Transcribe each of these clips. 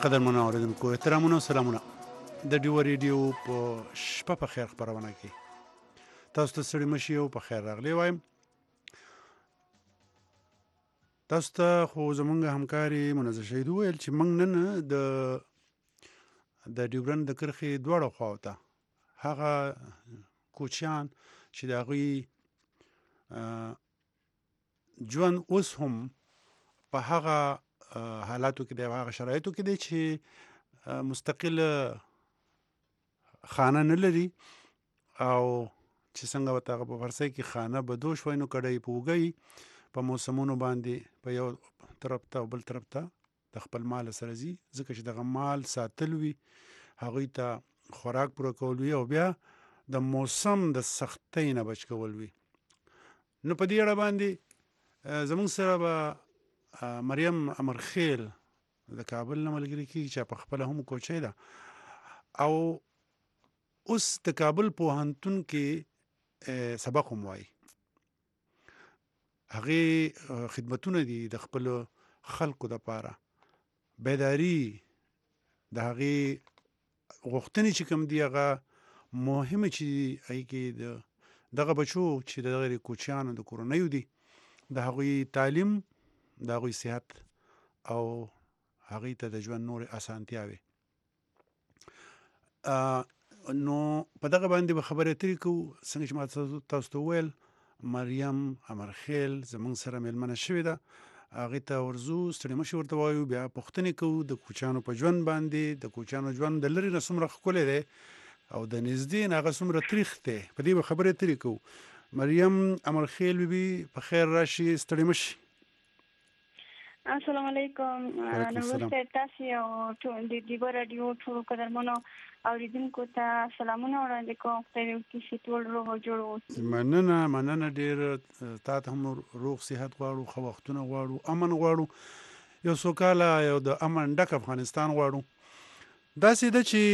قدرمنو اوریدونکو احترامونه او سلامونه د ډیو ریډیو په شپه په خیر خبرونه کې تاسو ته سړی مشي او په خیر راغلی وایم. تاسو ته خو زمونږ همکاري منظر شهید ویل چې موږ نن د ډیورن د کرخې دواړه خواوته هغه کوچیان چې د هغوی ژوند اوس هم په هغه حالاتو کې دی، هغه شرایطو کې دی چې مستقل خانه نه لري او چې څنګه ورته هغه په فارسي کې خانه بدوش وای نو کډی په وږی په موسمونو باندې په یو طرف ته او بل طرف ته د خپل مال سره ځي، ځکه چې دغه مال ساتل وي، هغوی ته خوراک پوره کول وي او بیا د موسم د سختۍ نه بچ کول وي. نو په دې اړه باندې زمونږ سره به مریم امرخیل د کابل نه ملګري کېږي چې په خپله هم کوچی ده او اوس د کابل پوهنتون کې سبق هم وایي. هغې خدمتونه دي د خپلو خلکو دپاره، بیداري د هغې غوښتنې چې کوم دي هغه مهمه چې هغې کې دغه بچو چې د دغه کوچیانو د کورنیو دي د هغوی تعلیم، د هغوی صحت او هغوی ته د ژوند نورې اسانتیاوې. نو په دغه باندې به خبرې اترې کوو. څنګه چې ما تاسو ته وویل مریم امرخیل زموږ سره مېلمنه شوې ده، هغې ته ورځو، ستړي مه شئ ورته وایو، بیا پوښتنې کوو د کوچیانو په ژوند باندې. د کوچیانو ژوند د لرې نه څومره ښکلی دی او د نږدې نه هغه څومره تریخ دی، په دې به خبرې اترې کوو. مریم امرخیل بیبي په خیر راشي، ستړي مه شئ. السلام علیکم. نمسته تاسو او ټول د ډیو رادیو ټول قدرمنو اوریدونکو ته سلامونه وړاندې کوم. خدای دې وکړي چې ټول روغ او جوړ اوسئ. مننه ډېر. تا ته هم روغ صحت غواړو، ښه وختونه غواړو، امن غواړو، یو سوکاله یو د امن ډک افغانستان غواړو. داسې ده چې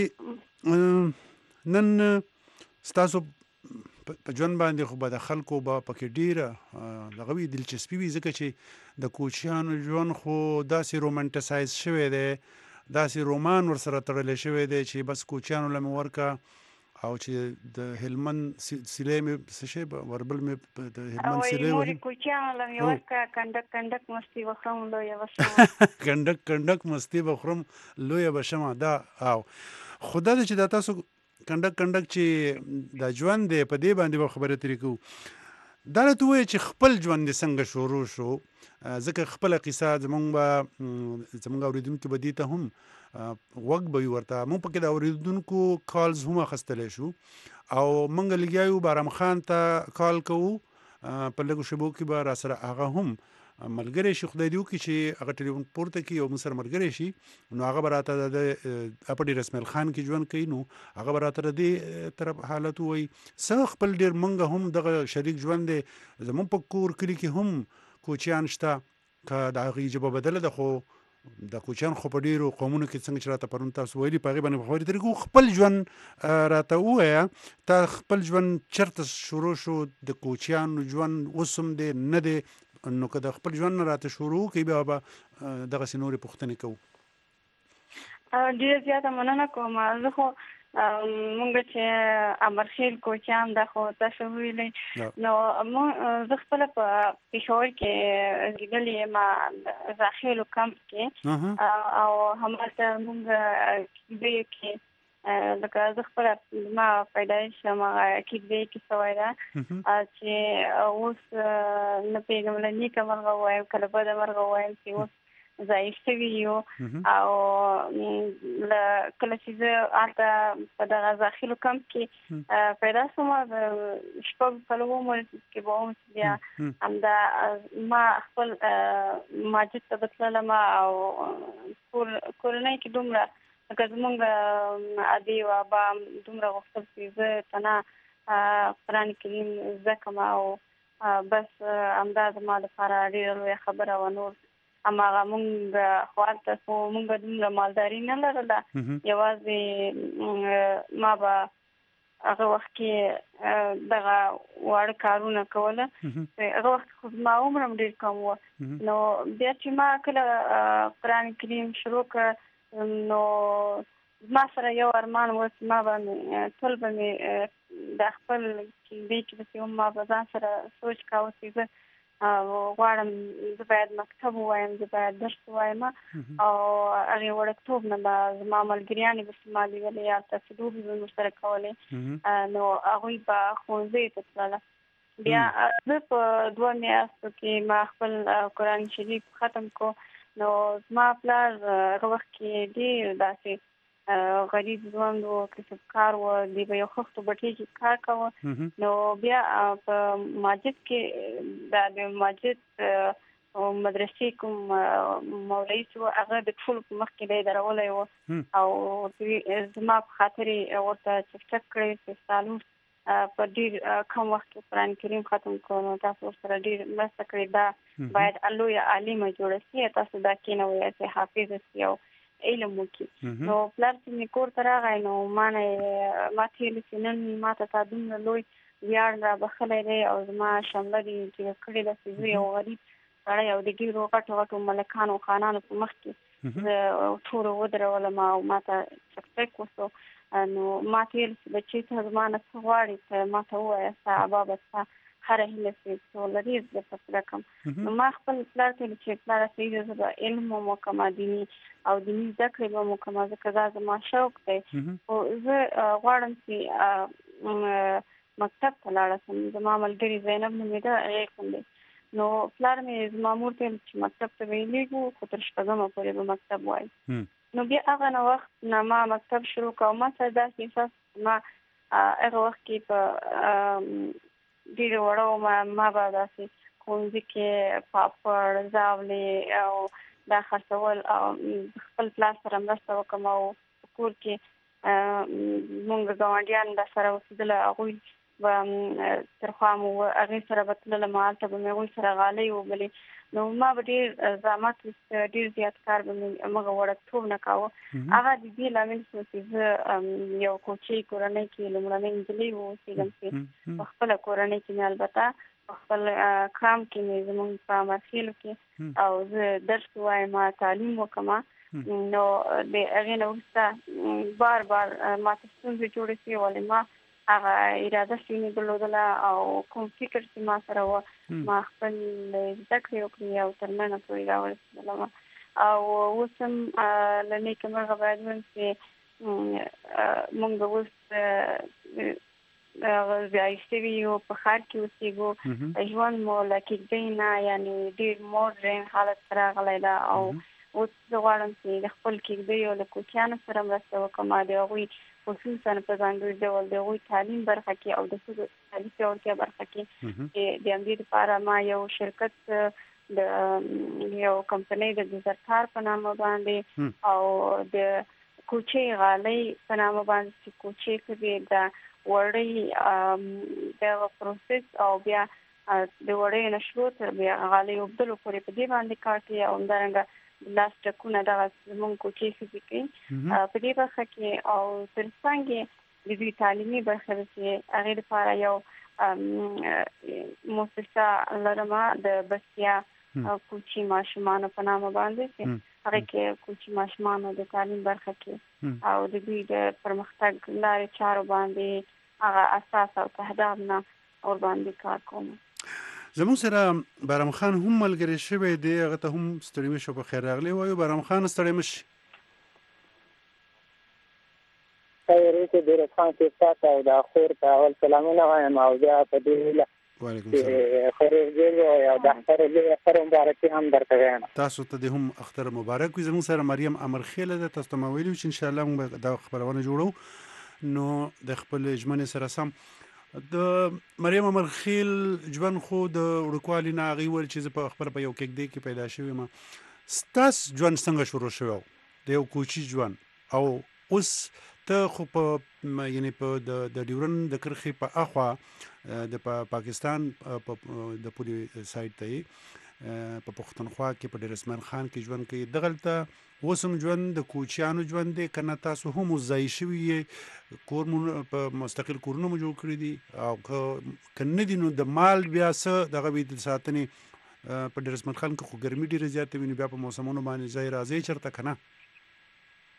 نن ستاسو په ژوند باندې خو به د خلکو به پکې ډېره دغه وي، دلچسپي وي، ځکه چې د کوچیانو ژوند خو داسې رومنټسایز شوی دی، داسې رومان ورسره تړلی شوی دی چې بس کوچیانو له مې ورکه او چې د هلمند سیلۍ مې څه شی وربل مې د هلمند سیلۍ مورې کوچیانو له مې ورکه کنډک کنډک مستي به خورم لویه به شمه. کنډک کنډک مستي به خورم لویه به شمه. دا او خو دا ده چې دا تاسو کنډک کنډک چې دا ژوند دی په دې باندې به خبرې اترې کوو. دا راته ووایه چې خپل ژوند دې څنګه شروع شو، ځکه خپله قصه زموږ اورېدونکي به دې ته هم غوږ به وي ورته. موږ پکې د اورېدونکو کالز هم اخیستلی شو او موږ لګیا یو بارام خان ته کال کوو، په لږو شېبو کې به را سره هغه هم ملګری شي، خدای دې وکړي چې هغه ټلیفون پورته کړي او موږ سره ملګری شي. نو هغه به راته د په ډېر اسماعیل خان کې ژوند کوي، نو هغه به راته د دې طرف حالت ووایي. څه خپل ډېر موږ هم دغه شریک ژوند دی. زموږ په کور کلي کې هم کوچیان شته، که د هغې ژبه بدله ده، خو د کوچیان خو په ډېرو قومونو کې څنګه چې راته پرون تاسو ویلي په هغې باندې خبرې اترې کوو. خپل ژوند راته ووایه، تا خپل ژوند چېرته شروع شو؟ د کوچیانو ژوند اوس هم دی نه دی؟ نو که د خپل ژوند نه راته شروع وکړي بیا به دغسې نورې پوښتنې کوو. ډېره زیاته مننه کوم. زه خو مونږ چې امرخیل کوچیان ده خو تاسو ویلي، نو زه خپله په پېښور کې لیدلې یم زاخیلو کمپ کې او همالته مونږ کیدې کې لکه زه خپله ما پیدایش یم کیدې کې سوی ده چې اوس نه پوهېږم له نیکه مرغه ووایم که له بده مرغه ووایم چې اوس ضعیف شوي یو. او کله چې زه هلته په دغه زاخیلو کمپ کې پیدا شوم د شپږو کلو عمر کې به وم چې بیا همدا ما خپل ماجد ته به تللم او کورنۍ کې دومره لکه زمونږ ادې او ابا دومره غوښتل چې زه تنها قرآن کریم زده کړم او بس همدا زما لپاره ډېره لویه خبره وه. نور هماغه مونږ خو هلته خو مونږ دومره مالداري نه لرله، یوازې ما به هغه وخت کې دغه واړه کارونه کوله. هغه وخت خو زما عمر هم ډېر کم و. نو بیا چې ما کله قرآن کریم شروع کړ نو ما سره یو ارمان و چې ما باندې ټول به مې د خپل کیندې کې چې ما به ځان سره سوچ کاوه چې زه غواړم زه باید مکتب ووایم، زه باید درس ووایم او هغې وړکتوب نه به زما ملګریانې به ما لیدلې یا هلته چې لوبې به مې ورسره کولې نو هغوی به ښوونځیو ته تلله. بیا زه په 2 میاشتو کې ما خپل قرآن شریف ختم کو. نو زما پلار هغه وخت کې ډېر داسې غریب ژوند و، کسبکار و، دی به یو خښتو بټۍ کې کار کوه. نو بیا په مسجد کې د مسجد مدرسې کوم مولوي چې و هغه د ټولو په مخ کې دی درولی و او زما په خاطر یې ورته چکچک کړی چې سالون په ډېر کم وخت کې قرآن کریم ختم کړو. نو تاسو ورسره ډېر مرسته کړې، دا باید لویه عالمه جوړه شي، تاسو دا کېنوئ چې حافظ شي او علم وکړي. نو پلار چې مې کور ته راغی نو ما ته ویلي چې نن ما ته تا دومره لوی ویاړ رابخلی دی او زما شمله دې جګه کړې ده چې زه یو غریب سړی او د ډېرو غټو ملکانو خانانو په مخ کې زه ټولو ودرولم او ما ته چکچک وسو. نو ما ته ویل چې بچې ته زما نه څه غواړې ته ما ته ووایه، ستا ابا به ستا هره هیله شي چې ولري زه درته پوره کړم. نو ما خپل پلار ته ویل چې پلاره صحیح زه به علم هم وکړم دیني او دیني زده کړې به هم وکړم ځکه دا زما شوق دی. خو زه غواړم چې مکتب ته لاړه شم. زما ملګرې زینب نومېده، هغې کوم دی. نو پلار مې زما مور ته ویل چې مکتب ته به یې لېږو خو تر 6مه پورې به مکتب وایي. نو بیا هغه نه وخت نه ما مکتب شروع کړ. ما سره داسې احساس ما هغه وخت کې په ډېرو وړو ما به داسې ښوونځي کې پاپړ، زاولې او دا خرڅول او خپل پلار سره مرسته وکړم او په کور کې مونږ ګاونډیان دا سره اوسېدله، هغوی به تر خوا مو هغې سره به تللم، هلته به مې هغوی سره غالۍ وبلې. نو ما به ډېر زحمت ویسته، ډېر زیات کار به مې مغه وړکتوب نه کاوه. هغه د دې لامل شو چې زه یو کوچۍ کورنۍ کې لومړنۍ نجلۍ واوسېدم چې په خپله کورنۍ کې مې البته په خپل کام کې مې زموږ په امرخیلو کې او زه درس ووایم، تعلیم وکړم. نو د هغې نه وروسته بار ما ته ستونزې جوړې شوې، ولې ما هغه اراده شوې درلودله او کوم فکر چې ما سره و ما خپل زده کړې وکړې او تر ننه پورې راورسېدلم. او اوس هم له نیکه مرغه باید ووایم چې موږ به اوس ځای شوي یو په ښار کې اوسېږو، ژوند مو له کېږدۍ نه یعنې ډېر مډرن حالت ته راغلی ده او اوس زه غواړم چې د خپل کېږدیو له کوچیانو سره مرسته وکړم، د هغوی خصوصا په ځانګړي ډول د هغوی تعلیم برخه کې او د ښځو تعلیم پیاوړتیا برخه کې چې د همدې لپاره ما یو شرکت د یو کمپنۍ د ډیزرتار په نامه باندې او د کوچۍ غالۍ په نامه باندې چې کوچۍ ښځې د وړۍ دغه پروسس او بیا د وړۍ نشرو تر بیا غالۍ اوبدلو پورې په دې باندې کار کوي او همدارنګه لاس ټکونه دغه زموږ کوچۍ ښځې کوي په دې برخه کې. او تر څنګ یې د دوی تعلیمي برخه ده چې هغې لپاره یو مؤسسه لرمه د بسیا کوچي ماشومانو په نامه باندې چې هغې کې کوچي ماشومانو د تعلیم برخه کې او د دوی د پرمختګ لارې چارو باندې هغه اساس او تهداب نه اور باندې کار کوم. زموږ سره بارام خان هم ملګری شوی دی، هغه ته هم ستړي مشو په خیر راغلی وایو. بارام خان ستړي مشي. خیر اوسې ډېر خان چې تاسو او د خور ته اول سلامونه وایم او بیا په دې هیله وعلیکم السلام خیر دې او د اختر مبارکي هم درته وایم. تاسو ته د هم اختر مبارک وي. زموږ سره مریم امرخیله ده، تاسو ته ما ویلي چې انشاءالله موږ دا خبرونه جوړو نو د خپل ژمنې سره سم. د مریم امرخیل ژوند خو د وړوکوالي نه هغې ویل چې زه په خپله په یو کېږدۍ کې پیدا شوې یم. ستاسو ژوند څنګه شروع شوی د یو کوچي ژوند او اوس ته خو په یعنې په د ډیورنډ د کرښې په اخوا د پاکستان په د پولي سایډ ته یې په پښتونخوا کې په ډیرسمن خان کې ژوند کوي. دغلته اوس هم ژوند د کوچیانو ژوند دی که نه تاسو هم اوس ځای شوي یې کور مو په مستقل کورونه مو جوړ کړي دي او که نه دي نو د مال بیا څه دغه وي د ساتنې په ډیرسمن خان کې خو ګرمي ډېره زیاته وي نو بیا په موسمونو باندې ځای راځئ چېرته که نه؟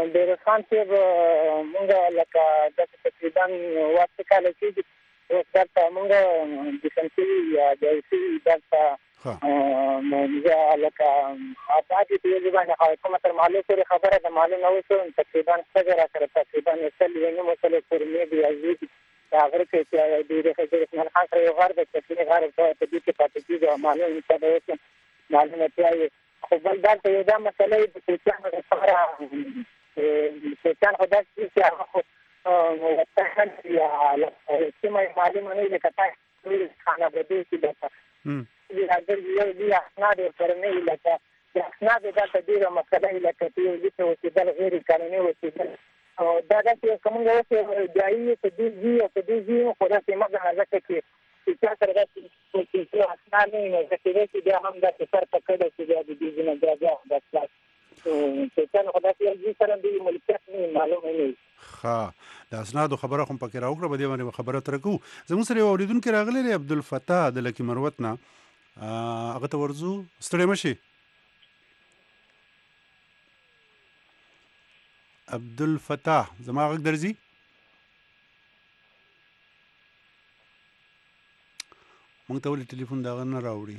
ډېر خان صاحب موږ لکه داسې تقریبا 8 کاله کېږي اوس دلته موږ د شمسي یا د اوسي دلته موږ لکه ابادي په یوه باندې کومه تر مالو پورې خبره د مالو نه اوس تقریبا څه را سره تقریبا 100 مسله پورې مې دی ازید دا غره کې چې د خبرې اسماعیل خان سره یو غار د چې غار په دې کې پاتې کېږي مالو نه څه دی معلومه پیایي خو بل دا یو دا مسله د کوچانو لپاره کوچان خدای چې هغه وطن یا سیمه معلومه نه ده کته خانه بده چې دا اگر یو دی اسناد ورنه لکه د اسناد د تدبیر مسله لکه چې د وسیدل غیر قانوني وسیدل او دا چې کومه اوسه جایي ته دی او د دې خو دا سیمه غواړي چې چې سره د چې اسناد نه چې دا هم د سر په کډه چې د دې نه راځي د څه چې څنګه خدای دې سره د ملکیت معلومه نه ها د اسنادو خبره هم پکې راوکړه به دې باندې خبره ترکو زموږ سره اوریدونکو راغلی دی عبدالفتاح د لکی مروت نه هغه ته ورزو ستړي مشي عبدالفتاح زما غږ درځي مونږ ته ولې ټلیفون دا نه راوړي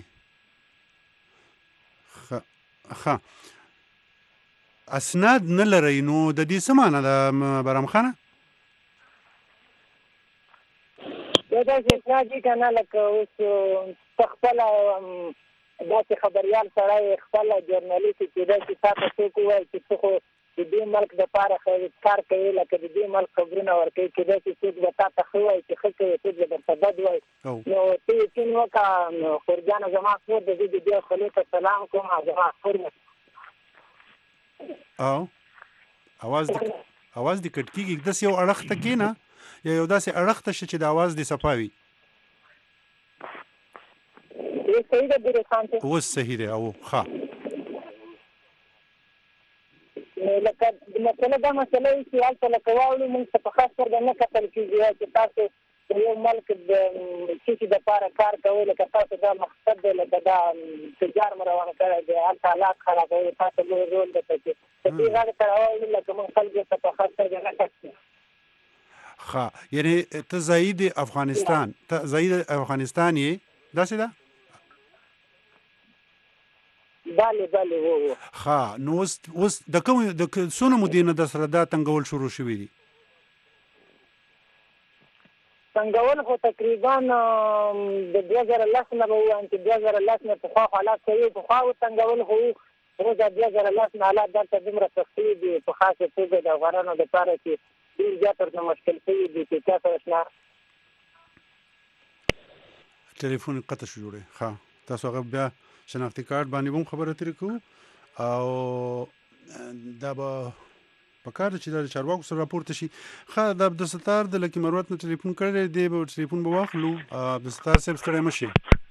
ها اسناد نه لري نو د دې څه معنی ده برام خانه دا چې اسناد کنه لکه اوس خپل داسې خبريال سره خپل ژورنالیست چې دا چې تاسو څه کوی چې څه د دې ملک د پاره کار کوي لکه د دې ملک خبرونه ورکوي چې دا چې څه د تاسو خوای چې خلک یې څه د تبد وای نو چې نو کا خورجان زما خور د دې خلیفہ سلام کوم زما خور او اواز دې کټ کیږي داس یو اړخ ته کینا یا یو داسې اړخ ته چې د اواز دې صفاوي صحیح ده ډېر سانته اوس صحیح ده او ښه لکه مثلا دا مسله چې حالت لکه واولو موږ په خاص ډول نه کتل کېږي چې تاسو یو ملک د چې د پاره کار کوي لکه تاسو دا مقصد دی لکه دا تجار روانه کړی دی حالات خرابوي تاسو له رول د چې دې غاړه تراوي لکه موږ خلک په خاص ډول نه کتل ښه یعنی ته زاید افغانستان یې داسې ده بله وو ها نو اوس د کوم د سونه مدینه د سره دا تنګول شروع شوې دي تنګول خو تقریبا د 2010 نه وو ان 2010 نه په خوا حالات کوي په خوا تنګول خو د 2010 نه حالات د تدمر تخصیص دي په خاصه توګه د غوړانو د پاره کې ډیر زیاتره مشکل کوي چې تاسو آشنا ټلیفون قطع شو جوړه ها تاسو هغه بیا شناختی کارت باندې هم خبره ترې کو او دا به پکار چې د چارواکو سره راپورته شي خا د عبدالستار د لکی مروت نه ټلیفون کړی دی به ټلیفون به واخلو عبدالستار صاحب ستړی مشي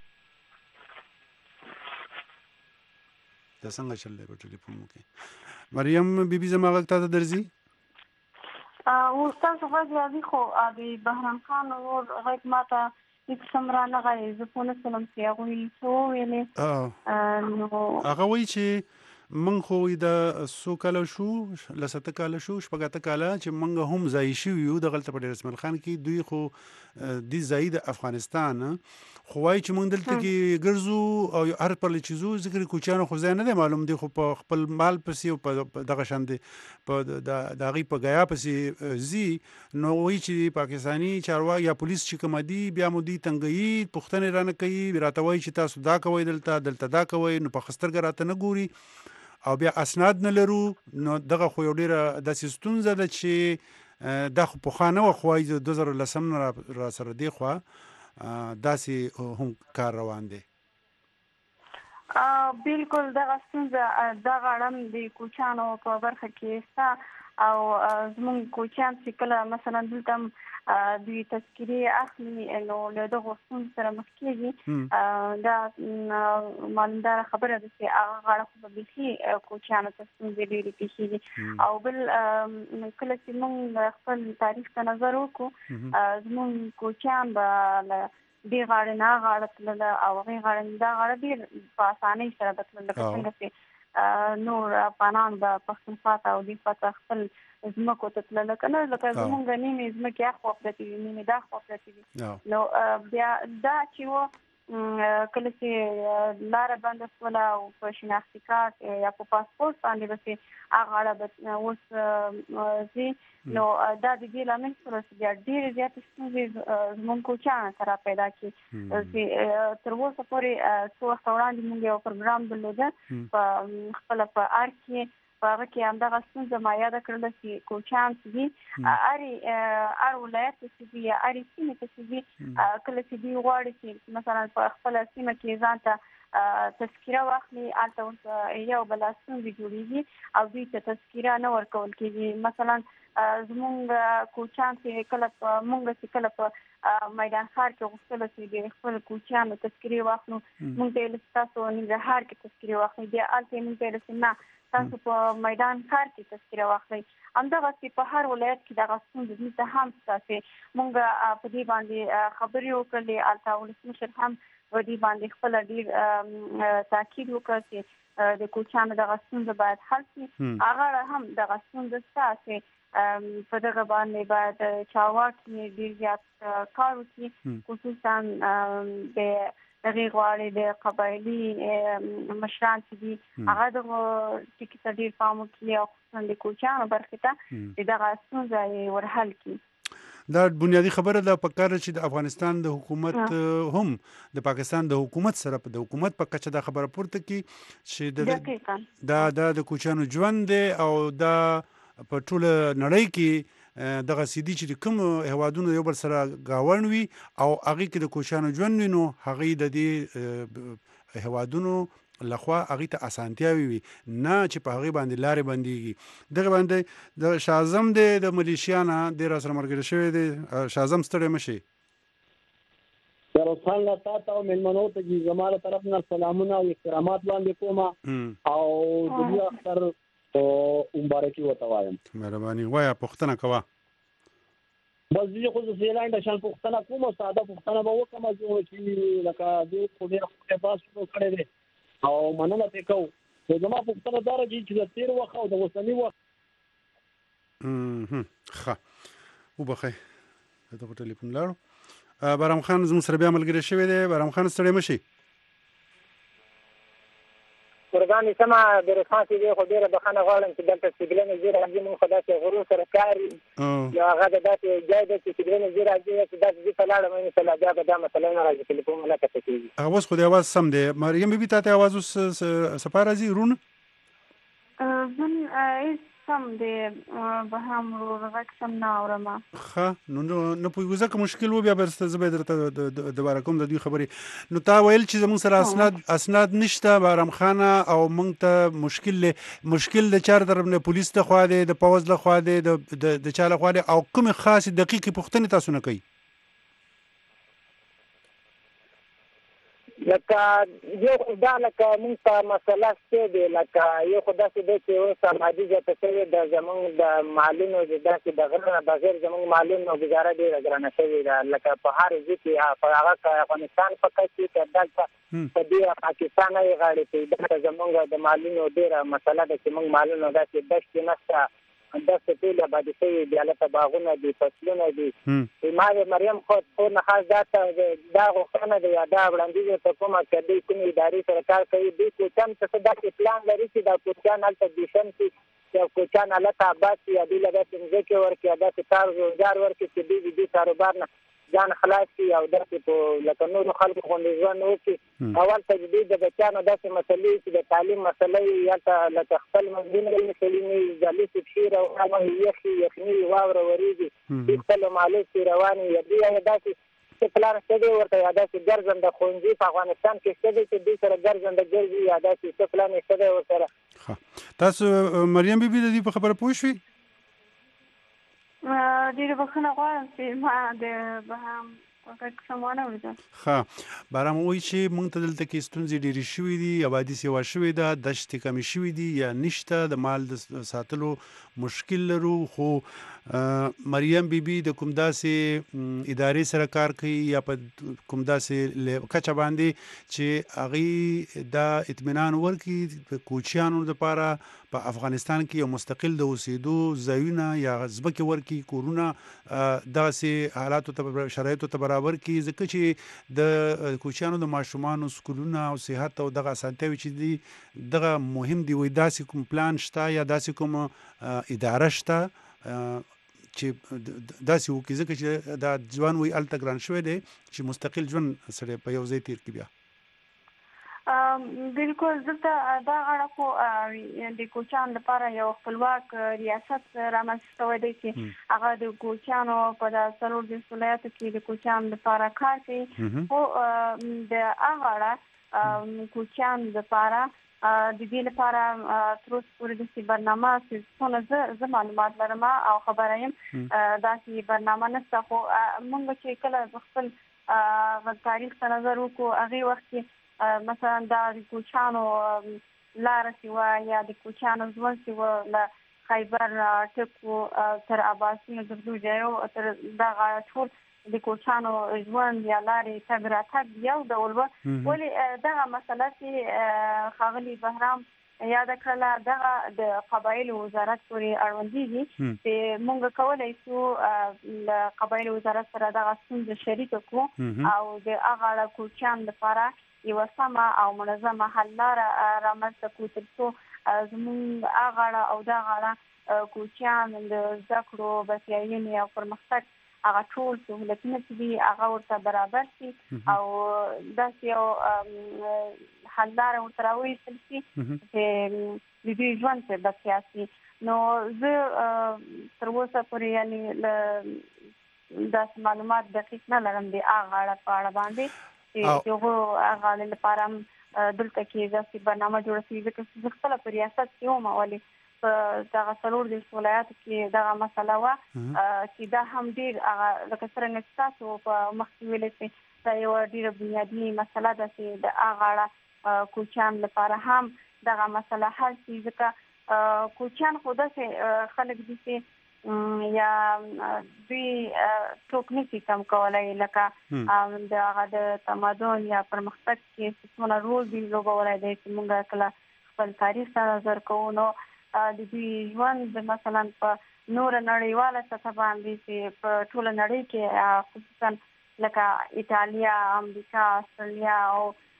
دا څنګه چل دی به ټلیفون وکړي مریم بیبي زما غږ ته درځي استاد غږ راځي خو د بهرام خان اور غږ ماته هیڅ سمرا نه غواړي زه په نسلم چې هغه څو ویلې نو هغه وایي چې من خو د سو کال شو لسته کال شو شپږه کال چې منګه هم ځای شو یو د غلطه په رسمل خان کې دوی خو د زاید افغانستان خو وایي چې موږ دلته کې ګرځو او هر پر چیزو ذکر کوچانو خو ځای نه دی معلوم دی خو په خپل مال پسې او په دغه شاند په دغه په غیا پسې زی نو وایي چې پاکستانی چارواکي یا پولیس چې کوم دي بیا مودي تنګي پښتنه رانه کوي راته وایي چې تاسو دا کوي دلته دا کوي نو په خسترګ راته نه ګوري او بیا اسناد نه لرو نو دغه خو یو ډیره د سیستونزه ده چې د خو په خانه و خوای 2010 را سره دی خو داسې هم کار روان دی بالکل دغه ستونزه د غړم د کوچانو په برخه کې ستا او زمون کوچان چې کله مثلا دلته دوی تذکری اخلي نو له دغه ستونزې سره مخ کېږي دا مالدار خبره ده چې هغه غاړه خو به شي کوچانو ته ستونزې ډېرې پیښیږي او بل کله چې موږ خپل تاریخ ته نظر وکړو زموږ کوچان به دې غاړه نه غاړه تلله او هغې غاړه دا غاړه ډېر په اسانۍ سره به تلله لکه څنګه چې نور افغانان به پښتونخوا ته او دې خواته خپل ځمکو ته تلل کنه لکه زمونږ نیمې ځمکې اخوا پرتې وي نیمې دا اخوا پرتې وي نو بیا دا چې و کله چې لاره بنده شوله او په شناختي کارت یا په پاسپورټ باندې به هغه اړه اوس ځي نو دا د دې لامل سره چې بیا ډېرې زیاتې ستونزې زموږ کوچیانو ته را پیدا کړي چې تر اوسه پورې څو وخته وړاندې موږ یو پروګرام درلوده په خپله په اړ کې په هغه کې همدغه ستونزه ما یاده کړله چې کوچیان چې دي هر ولایت ته چې دي یا هرې سیمې ته چې دي کله چې دوی غواړي چې مثلا په خپله سیمه کې ځان ته تذکیره واخلي هلته ورته یو بله ستونزې جوړېږي او دوی ته تذکیره نه ورکول کېږي مثلا زمونږ کوچیان چې کله په مونږ چې کله په میدان ښار کې غوښتله چې د خپل کوچیانو تذکیرې واخلو مونږ ته یې ویل چې تاسو ننګرهار کې تذکیرې واخلئ بیا هلته یې مونږ ته یې ویل چې نه تاسو په میدان ښار کې تذکیره واخلئ همدغسې په هر ولایت کې دغه ستونزې دلته هم شته چې مونږ په دې باندې خبرې وکړلې هلته ولسمشر هم په دې باندې خپله ډېر تاکید وکړ چې د کوچیانو دغه ستونزه باید حل شي هغه هم دغه ستونزه شته چې په دغه باندې باید چارواکي ډېر زیات کار وکړي خصوصا د هغې غواړي د قبایلي مشران چې دي هغه دغه ټکي ته ډېر پام وکړي او خصوصا د کوچیانو برخې ته چې دغه ستونزه یې ورحل کړي دا بنیادی خبره ده پکاره چې د افغانستان د حکومت هم د پاکستان د حکومت سره د حکومت په کچه دا خبره پورته کړي چې د کوچیانو ژوند دی او دا په ټوله نړۍ کې دغه سیدی چې کوم هوادونو یو بل سره گاون وي او هغه کې د کوچیانو ژوند وي نو هغه د دې هوادونو لخوا هغه ته اسانتیاوي وي نه چې په هغه باندې لارې بنديږي دغه باندې د شازم د ملیشیانا د راسره مرګ شوی دی شازم ستړی مشي رسول الله تعالی او ملمنو ته چې زموږ طرف نه سلامونه او احترامات باندې کوم او د دې اختر او مبارکي وته وایم مهرباني وایا پښتنه کوا بس دې خو زه اعلان د شان پښتنه کوم ساده پښتنه به وکم چې لکه دې خو دې خپل پاسو کړی دی او مننه ته کو چې زما پښتنه دار چې د تیر وخت او د وسنی وخت ښه وبخې ته ټلیفون لاړو بارام خان زموږ سره بیا ملګری شوی دی بارام خان ستړی مشي قرباني سما د رخصتي دی خو ډیره بخنه غواړم چې دلته سیګلنه زیره راځي مونږ خدای ته غرور سره کاری یا هغه د داسې جای دی چې سیګلنه زیره راځي چې داسې په لاړه مې مثلا بیا به دا مسله نه راځي ټلیفون نه کته کېږي اوس خو د اواز سم دی مریم بیبي ته اواز اوس سپار راځي رون سم دی به هم غږ سم نه اورم ښه نو پوهېږو ځکه مشکل و بیا به زه به درته دوباره کوم د دوی خبرې نو تا ویل چې زموږ سره اسناد نشته بارام خانه او موږ ته مشکل د چار طرف نه پولیس ته خوا دی د پوځ له خوا دی د چا له خوا دی او کومې خاصې دقیقې پوښتنې تاسو نه کوي لکه یو خدا لکه موږ په مسله څه دی لکه یو خدا څه دی چې اوس سماجي ځای څه د زمونږ د مالونو د داسې د غره بغیر زمونږ مالونو گزاره ډېره ګرانه شوې ده لکه په هر ځای کې په هغه افغانستان په کې چې دلته په دې پاکستان یې غاړي چې د زمونږ د مالونو ډېره مسله ده چې موږ مالونو داسې دشت نشته داسې ټول آبادي شوي دي هلته باغونه دي فصلونه دي ما د مریم خو نه خاص دا غوښتنه ده یا دا وړاندیز ته کومه چې دوی کومې ادارې سره کار کوي دوی کوچیان ته څه داسې پلان لري چې دا کوچیان هلته بیشن شي یا کوچیان هلته آباد شي یا دوی له داسې مځکې ورکړي یا داسې کار روزګار ورکړي چې دوی د دې کاروبار نه ځان خلاص شي او داسې په لکه نورو خلکو غوندې ژوند وکړي اول تجدید د بچیانو داسې مسلې چې د تعلیم مسله هلته لکه خپل مزدونه مسلې جالي سپشي روانه یخني واوره ورېږي دوی خپلو مالو کې روانې یا دوی داسې څه پلان شته دی ورته یا داسې ګرځنده ښوونځي په افغانستان کې شته دی چې دوی سره ګرځنده ګرځي یا داسې څه پلان شته دی ورسره تاسو مریم بیبي د دې په خبره پوه شوئ ډېره بخښنه غواړم چې ما د بهم سمونه ولیده ښه بارام وایي چې موږ ته دلته کې ستونزې ډېرې شوي دي آبادي سیوا شوې ده دشتې کمې شوي دي یا نشته د مال د ساتلو مشکل لرو خو مریم بیبي د کوم داسې ادارې سره کار کوي یا په کوم داسې کچه باندې چې هغه د اطمینان ورکي په کوچیانو لپاره په افغانستان کې یو مستقل د اوسېدو ځایونه یا ځمکې ورکي کورونه داسې حالاتو ته شرایطو ته برابر کی ځکه چې د کوچیانو د ماشومانو سکولونه او صحت او دغه اسانتیاوي چې دي دغه مهم دی وي داسې کوم پلان شته یا داسې کوم اداره شته چې داسې وکړي ځکه چې دا ځوان وي هلته ګران شوی دی چې مستقل ژوند سړی په یو ځای تیر کړي بیا بالکل دلته دا غاړه خو د کوچیانو لپاره یو خپلواک ریاست رامنځته شوی دی چې هغه د کوچیانو په څلور ولایتو کې د کوچیانو لپاره کار کوي خو د هغه غاړه کوچیانو لپاره د دې لپاره تر اوسه پورې د برنامه چې زه معلومات لرم او خبره یم داسې برنامه نشته خو موږ چې کله خپل تاریخ ته نظر وکړو هغې وخت کې مثلا دا د کوچیانو لاره چې وه یا د کوچیانو ژوند چې وه له خیبر ټکو تر اباسین دردوجیو تر دغه ټول د کوچیانو ژوند یا لارې تګ راتګ یو ډول وه ولې دغه مسله چې ښاغلي بهرام یاده کړله دغه د قبایلو وزارت پورې اړوندېږي چې موږ کولی شو له قبایلو وزارت سره دغه ستونزه شریکه کړو او د هغه اړه کوچیانو لپاره یوه سمه او منظمه حل لاره رامنځته کړو تر څو زموږ هغه اړه او دغه اړه کوچیان د زده کړو بسیاینې او پرمختګ هغه ټول سهولتونه چې دي هغه ورته برابر شي او داسې یو حل لاره ورته راویستل شي چې د دوی ژوند پرې بسیا شي نو زه تر اوسه پورې یعنې داسې معلومات دقیق نه لرم د هغه اړه په اړه باندې چې هغو هغه اړې لپاره هم دلته کې داسې برنامه جوړه شوې ځکه چې زه خپله په ریاست کې وم ولې په دغه څلور ولایاتو کې دغه مسله وه چې دا هم ډېر هغه لکه څرنګه چې تاسو په مخکې ویلې چې دا یوه ډېره بنیادي مسله ده چې د هغه اړه کوچیان لپاره هم دغه مسله حل شي ځکه کوچیان خو داسې خلک دي چې یا دوی څوک نشي کم کولی لکه د هغه د تمدن یا پرمختګ کې چې څومره رول دوی لوبولی دی چې موږ کله خپل تاریخ ته نظر کوو نو د دوی ژوند مثلا په نوره نړیواله سطح باندې چې په ټوله نړۍ کې خصوصا لکه ایټالیا، امریکا، استرالیا او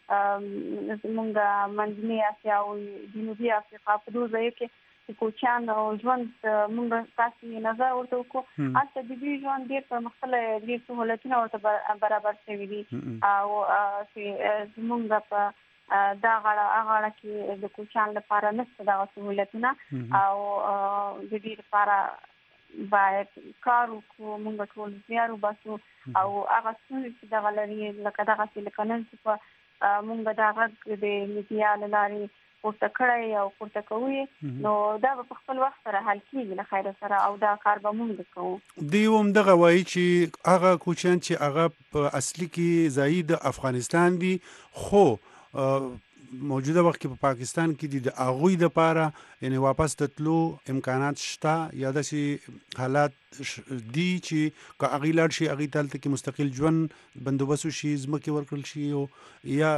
زموږ منځنۍ اسیا او جنوبي افریقا په دغو ځایو کې چې کوچیان او ژوند موږ تاسې نظر ورته وکړو هلته د دوی ژوند ډېر پرمختللی ډېر سهولتونه ورته برابر شوي دي او چې زموږ په دا غاړه کې د کوچیان لپاره نشته دغه سهولتونه او د دې لپاره باید کار وکړو موږ ټول زیار وباسو او هغه ستونزې چې دغه لري لکه دغسې لکه نن چې په موږ دا غږ د میډیا له لارې پورته کړی او پورته کوو نو دا به په خپل وخت سره حل کېږي له خیره سره او دا کار به موږ کوو دوی هم دغه وایي چې هغه کوچیان چې هغه په اصلي کې ځایي د افغانستان دي خو موجوده وخت کې په پاکستان کې د هغوی دپاره یعنې واپس د تلو امکانات شته یا داسې حالات دي چې که هغوی لاړ شي هغوی ته هلته کې مستقل ژوند بندوبست وشي ځمکې ورکړل شي یا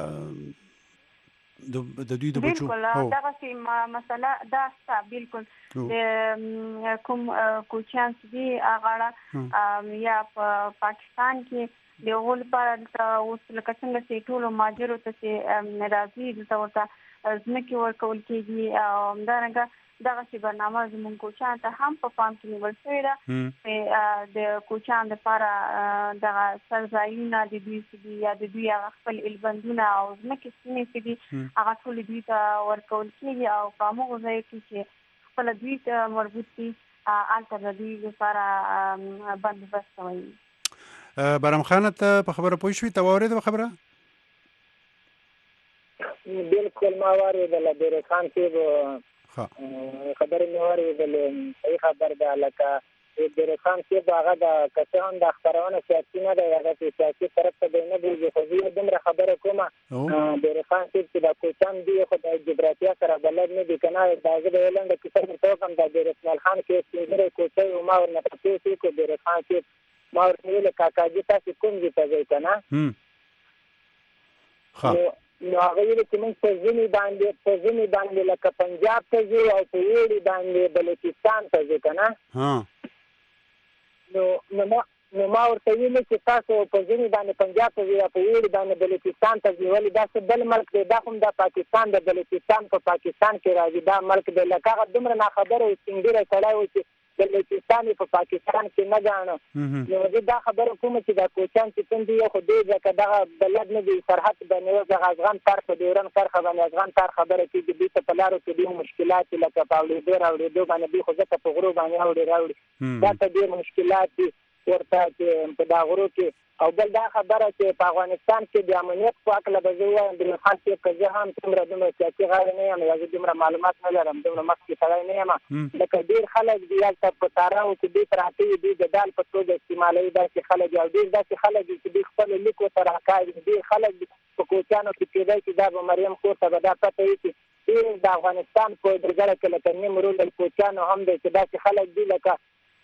د دوی د بچو بالکل دغسې مسله دا شته بالکل د کوم کوچیان چې دي هغه اړه یا په پاکستان کې د هغو لپاره دلته اوس لکه څنګه چې ټولو مهاجرو ته چې راځي دلته ورته ځمکې ورکول کېږي او همدارنګه دغسې برنامه زموږ کوچیانو ته هم په پام کې نیول شوې ده چې د کوچیانو لپاره دغه سرځایونه د دوی چې دي یا د دوی هغه خپل البندونه او ځمکې سیمې چې دي هغه ټولې دوی ته ورکول کېږي او په همغو ځایو کې چې خپله دوی ته مربوط دي هلته د دوی لپاره بندوبست شوی وي بهرام خانه ته په خبره پوه شوې ته واورېده خبره بالکل ما واورېدله ډېرې خان صاحب خبرې مې واورېدلې صحیح خبر ده لکه ډیرخان صاحب هغه د کته هم د خبرونه سیاسي نه دی هغه سیاسي طرف ته نه دی خو زه دومره خبره کومه ډیرخان صاحب چې د کوچان دی خو د جغرافیه سره بلد نه دی کنه دا زه د اعلان د کتاب ته کوم د ډیرخان خان کې څنګه کوڅه او ما ورنه پاتې چې ډیرخان صاحب ما ورته کاکاجي تاسو کوم دي ته ځای کنه نو هغه ویل چې موږ په ځینې باندې لکه پنجاب ته ځو او په ویړي باندې بلوچستان ته ځو کنه نو ما ورته ویل چې تاسو په ځینې باندې پنجاب ته ځو او په ویړي باندې بلوچستان ته ځو ولې دا څه بل ملک دی دا هم د پاکستان د بلوچستان په پاکستان کې راځي دا ملک دی لکه هغه دومره ناخبره او سنګیره سړی و چې بلوچستان په پاکستان کې نه ګاڼه نو زه دا خبره کوم چې دا کوچان چې څنګه یو خو دې ځکه دا بلد نه دی سرحد باندې د افغان طرف ډیورن کرخه باندې افغان طرف خبره کیږي د په لارو کې د مشکلات لکه پاولې راوړي دوه باندې خو ځکه په غرو باندې راوړي دا ته ډېر مشکلات ورته چې په دا غرو کې او بل دا خبره چې په افغانستان کې د امنیت په اړه به زه وایم د خاص کې که زه هم دومره سیاسي غاړه نه یم یا زه دومره معلومات نه لرم دومره مخکې سړی نه یم لکه ډېر خلک دي هلته په تاراو چې دوی پراته وي دوی د دال په توګه استعمالوي داسې خلک او ډېر داسې خلک دي چې دوی خپل لیک ورته راکاږي ډېر خلک دي په کوچیانو کې کېدای چې دا به مریم کور ته به دا پته وي چې د افغانستان په درګړه کې لکه نیم رول کوچیانو هم دی چې داسې خلک دي لکه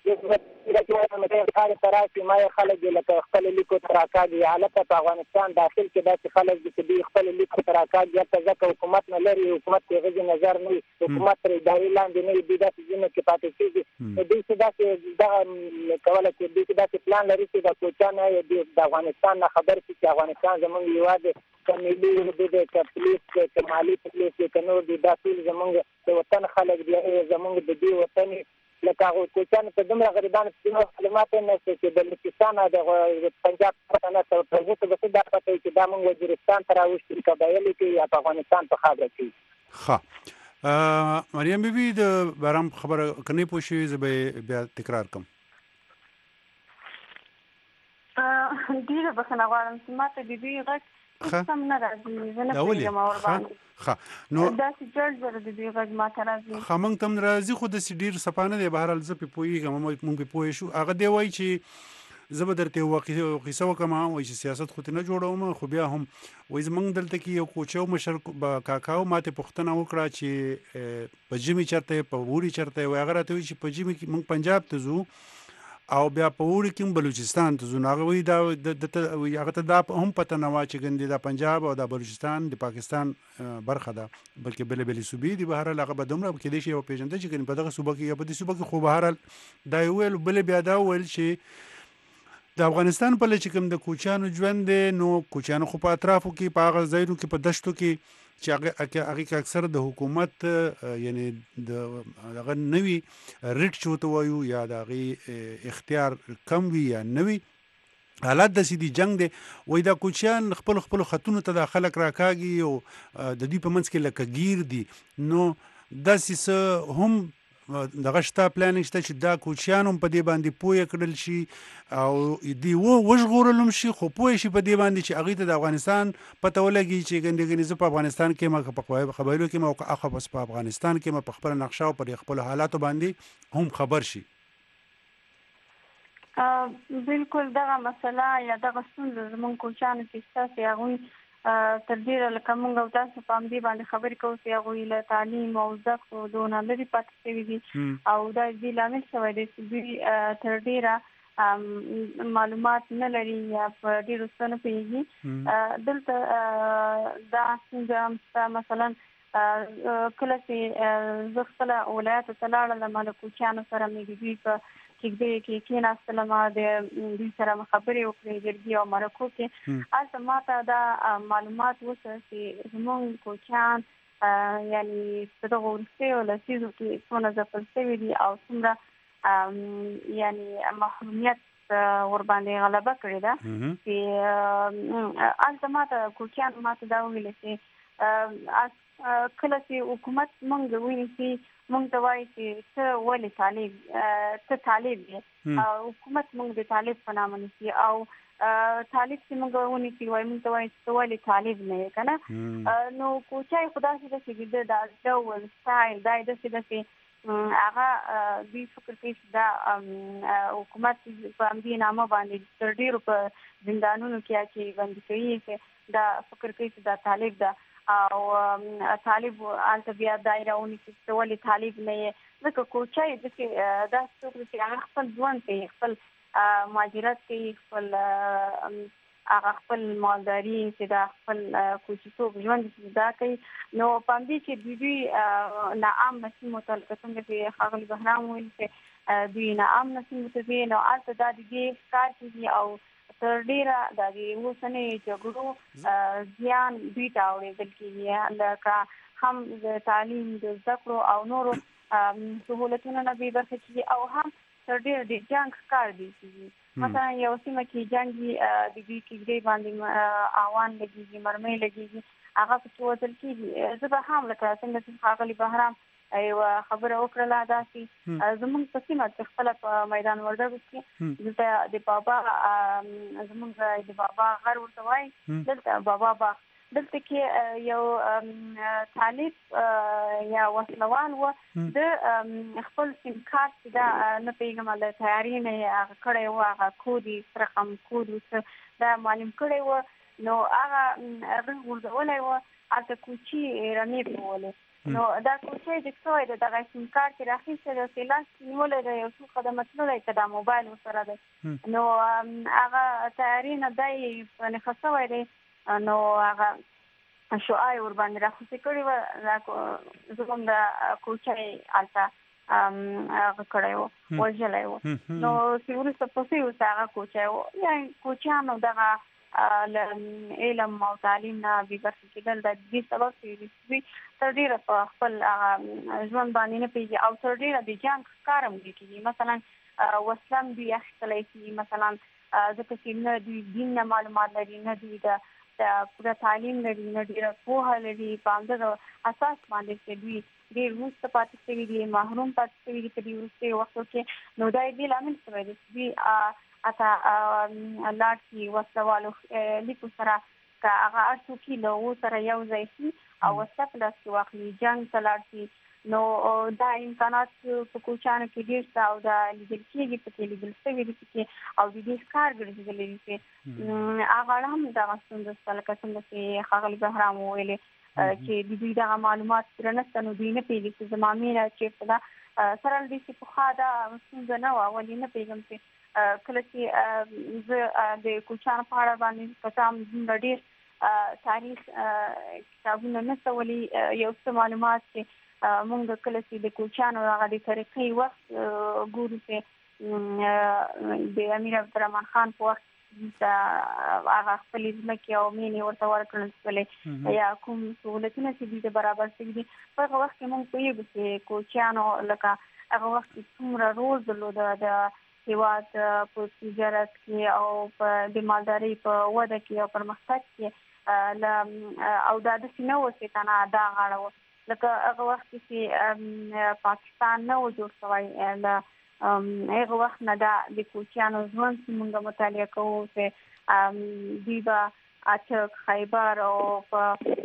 ما خلک لکه خپل لیکو تراکاږي حالت په افغانستان داخل کې داسې خلک دي چې دوی خپل لیکو تراکاږي هلته ځکه حکومت نه لري حکومت کې غږ نظر نه وي حکومت تر ادارې لاندې نه وي دوی داسې ځینو کې پاتې کېږي دوی چې داسې دغه کولی چې دوی داسې پلان لري چې د کوچیانو د افغانستان نه خبر شي چې افغانستان زموږ هېواد دی که ملي اردو دی که پولیس دی که مالي پولیس دی که نور دی دا ټول زموږ د وطن خلک دي زموږ د دې وطن لکه هغه کوچیانو ته دومره غریبانو ته معلومات نه شته چې بلوچستان د پنجاب څخه نه څه ته به دا پته چې دا موږ وزیرستان ته راوښتي قبایل کې یا په افغانستان په خاطر کې ښه مریم بیبي د باران خبره کني پوه شوې زه به بیا تکرار کوم ډیره بخښنه غواړم چې ماته د دوی غږ سم نه راځي زه نه پوهېږم ورباندې نو داسې جړ جړ د دوی غږ ماته راځي موږ ته هم راځي خو داسې ډېر صفانه دی بهرحال زه پرې پوهېږم موږ پرې پوه شو هغه دی وایي چې زه به درته یوه قیصه وکړم وایي چې سیاست خو نه جوړوم خو بیا هم وایي زموږ دلته کې یو کوچه مشر کاکاو ماته پوښتنه وکړه چې په ژمي چېرته په وړي چېرته وایي هغه راته وایي چې په ژمي کې موږ پنجاب ته ځو او بیا په وړي کې هم بلوچستان ته ځو نو هغه وایي دا هغه ته دا هم پته نه وه چې ګندې دا پنجاب او دا بلوچستان د پاکستان برخه ده بلکې بلې بلې صوبې دي بهرحال هغه به دومره کېدای شي وپېژنده چې ګنې په دغه صوبه کې یا په دې صوبه کې خو بهرحال دا یې وویل بلې بیا دا وویل چې د افغانستان په چې کوم د کوچیانو ژوند دی نو کوچیانو خو په اطرافو کې په هغه ځایونو کې په دشتو کې چې هغه کې اکثر د حکومت یعنی د هغه نوي ریټ چې ورته وایو یا د هغې اختیار کم وي یا نه وي حالات داسې دي جنګ دی وایي دا کوچیان خپلو خپلو خطونو ته دا خلک راکاږي او د دوی په منځ کې لکه ګیر دي نو داسې څه هم دغه شته پلانینګ شته چې دا کوچیان هم په دې باندې پوه کړل شي او دوی وژغورل هم شي خو پوه شي په دې باندې چې هغوی ته د افغانستان پته ولګي چې ګندې زه په افغانستان کې یم که په قبایلو کې یم او که اخوا بس په افغانستان کې یم په خپله نقشه او پر خپلو حالاتو باندې هم خبر شي بالکل دغه مسله یا دغه ستونزه زموږ کوچیانو کې شته چې هغوی تر ډېره لکه موږ او تاسو په همدې باندې خبرې کوو چې هغوی له تعلیم او زده کړو دونه لرې پاتې شوي دي او دا دې لامل شوی دی چې دوی تر ډېره معلومات نه لري یا په ډېرو څه نه پوهېږي دلته دا ستونزه هم شته مثلا کله چې زه خپله ولایاتو ته لاړم له کوچیانو سره مې د دوی په کېږدۍ کې کېناستلم د دوی سره مې خبرې وکړې جرګې او مرکو کې هلته ماته دا معلومات وشوه چې زموږ کوچیان یعنې په دغو وروستیو لسیزو کې څومره ځپل شوي دي او څومره یعنې محرومیت ورباندې غلبه کړې ده چې هلته ماته کوچیان ماته دا وویله چې کله چې حکومت موږ ونیسي موږ ته وایي چې ته ولې طالب یې حکومت موږ د طالب په نامه نیسي او طالب چې موږ ونیسي وایي موږ ته وایي چې ته ولې طالب نه یې که نه نو کوچی خو داسې ده چې د ډول سټایل دا یې داسې ده چې هغه دوی فکر کوي چې دا حکومت په همدې نامه باندې تر ډیرو په زندانونو کې اچي بندي کوي چې دا فکر کوي چې دا طالب ده او طالب الته بیا دایره ونی چې ولې طالب نه یې ځکه کوچای د دا څوک چې هغه خپل ژوند کوي خپل مهاجرت کوي خپل هغه خپل مالداري چې دا خپل کوچیتوب ژوند دا کوي نو پاندې چې دوی ناام نسیم متعلق څنګه چې ښاغلي بهرام ویل چې دوی ناام نسیم متوي نو الته دا د دې کار کوي او تر ډیره د اوسنۍ جګړو زیان دوی ته اورېدل کېږي لکه هم د تعلیم د زده کړو او نورو سهولتونو نه بې برخې کېږي او هم تر ډیره د جنګ ښکار دی کېږي مثلا یو سیمه کې جنګ د دوی کېږدۍ باندې اوان لګېږي مرمۍ لګېږي هغه پکې وژل کېږي زه به هم لکه څنګه چې ښاغلي بهرام یوه خبره وکړله داسې زموږ په سیمه کې خپله په میدان وردګو کې دلته د بابا زموږ د بابا غر ورته وایي دلته بابا باغ دلته کې یو طالب یا وسلوال و د خپل سیم کارت چې دا نه پوهېږم د تیاري نه یې هغه کړی و هغه کود یې رقم کود دا معلوم کړی و نو هغه غورځولی و هلته کوچي رمې پرولې نو دا کوچی د څوی د دغه سیم کارت یې راخیستی دی چې لاس کې نیولی دی یو څو قدمه تللی که دا موبایل ورسره دی نو هغه تیاري نه دی په نښه شوی دی نو هغه شعاع یې ورباندې راخوسې کړې وه زموږ د کوچی هلته هغه کړی و وژلی و نو چې وروسته پسې ورته هغه کوچی و یعنې کوچیانو دغه علم او تعلیم نه بې برخې کېدل د دې سبب چې دوی تر ډېره په خپل ژوند باندې نه پوهېږي او تر ډېره د جنګ ښکار هم دوی کېږي مثلا وسله هم دوی اخیستلی کېږي مثلا ځکه چې نه دوی دین نه معلومات لري نه دوی د پوره تعلیم لري نه ډېره پوهه لري په همدغه اساس باندې چې دوی ډېر وروسته پاتې شوي دي محروم پاتې شوي دي په دې وروستیو وختو کې نو دا یې دې لامل شوی دی چې دوی اته لاړ شي وسلوالو لیکو سره که هغه هر څوک له هغو سره یو ځای شي او وسله په لاس کې واخلي جنګ ته لاړ شي نو دا امکانات په کوچیانو کې ډېر شته او دا لیدل کېږي پکې لیدل شوي دي پکې او د دې ښکار ګرځېدلی دي چې هغه اړه هم دغه ستونزه شته لکه څنګه چې ښاغلي بهرام وویلې چې د دوی دغه معلومات پوره نشته نو دوی نه پوهېږي چې زما مینه چېرته ده سره له دې چې پخوا دا ستونزه نه وه ولې نه پوهېږم چې کله چې زه د کوچیانو په اړه باندې کتام دومره ډېر تاریخ کتابونه نشته ولې یو څه معلومات چې مونږ کله چې د کوچیانو هغه د ترقۍ وخت ګورو چې د امیر عبدالرحمن خان په وخت هغه خپلې ځمکې او مینې ورته ورکړل شولې یا کوم سهولتونه چې دوی ته برابر شوي دي په هغه وخت کې مونږ پوهېږو چې کوچیانو لکه هغه وخت کې څومره رول درلوده د هېواد په تجارت کې او په د مالدارۍ په وده کې او پرمختګ کې او دا داسې نه و چې تنها دا غاړه وه لکه هغه وخت کې چې پاکستان نه و جوړ شوی له هغه وخت نه دا د کوچیانو ژوند چې موږ مطالعه کوو چې دوی به اچک خیبر او په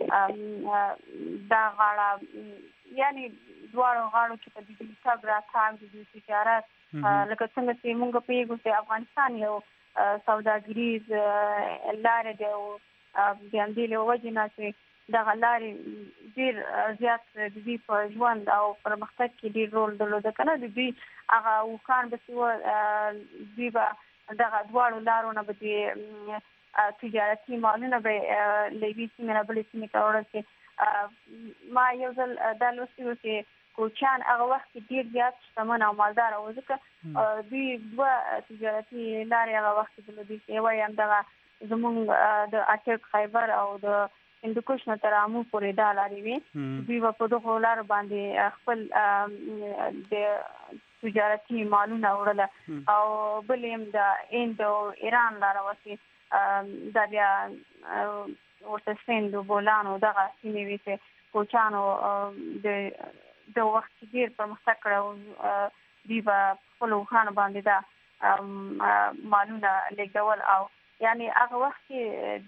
دا غاړه یعنې دواړو غاړو کې په د دوی تګ راتګ د دوی تجارت لکه څنګه چې موږ پوهېږو چې افغانستان یو سوداګریز لارې دی او د همدې له وجې نه چې دغه لارې ډېر زیات د دوی په ژوند او پرمختګ کې ډېر رول درلوده که نه د دوی هغه اوښان به چې وه دوی به دغه دواړو لارو نه به د تجارتي مالونه به له یوې سیمې نه بلې سیمې ته وړل چې ما یو ځل دا لوستي و چې کوچیان هغه وخت کې ډېر زیات شتمن او مالداره وو ځکه دوی دوه تجارتي لارې هغه وخت کې درلودې چې یوه یې همدغه زموږ د اچک خیبر او د هندوکش نه تر آمو پورې دا لارې وې دوی به په دغو لارو باندې خپل د تجارتي مالونه وړله او بل یې د هند او ایران لاره وه چې دا بیا ورته سند و بولان و دغه سیمې وې چې کوچیانو د وخت کې ډېر پرمختګ کړی و دوی به خپلو اوښانو باندې دا مالونه لېږدول او یعنې هغه وخت کې دوی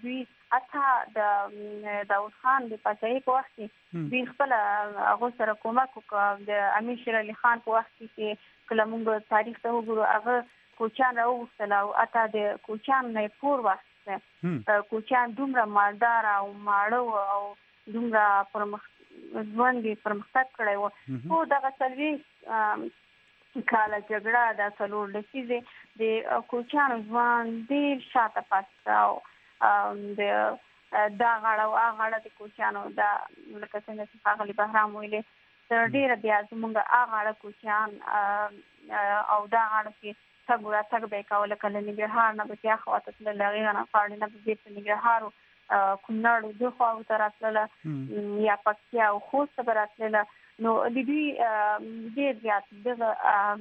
اته د داود خان د پاچاهۍ په وخت کې دوی خپل هغه سره کومک وکړ د امیر شیر علي خان په وخت کې کله موږ تاریخ ته وګورو هغه کوچیان راوغوښتل او اته د کوچیان نه پور واخیسته کوچیان دومره مالدار او ماړه او دومره ژوند یې پرمختګ کړی و خو دغه څلوېښت کاله جګړه د څلور لسیزې د کوچیانو ژوند ډېر شاته پاتې او د دا غاړه او هغه غاړه د کوچیانو د لکه څنګه چې ښاغلي بهرام ویلې تر ډېره بیا زموږ هغه غاړه کوچیان او دا غاړه کې تګ راتګ به یې کوله که له ننګرهار نه به بیا خواته تلل هغې نه پاڼې نه به بېرته ننګرهار کونړ دې خواو ته راتلله یا پکتیا او خوست ته به راتلله نو د دوی ډېر زیات دغه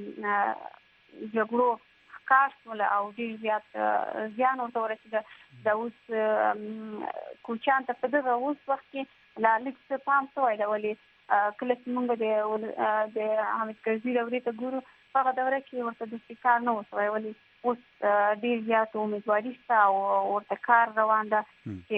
جګړو ښکار شول او ډېر زیات زیان ورته ورسېده د اوس کوچیان ته په دغه اوس وخت کې لا لږ څه پام شوی ده ولې کله چې موږ د حامد کرزي دورې ته ګورو په هغه دوره کې ورته داسې کار نه و شوی ولې اوس ډېر زیات امیدواري شته او ورته کار روان ده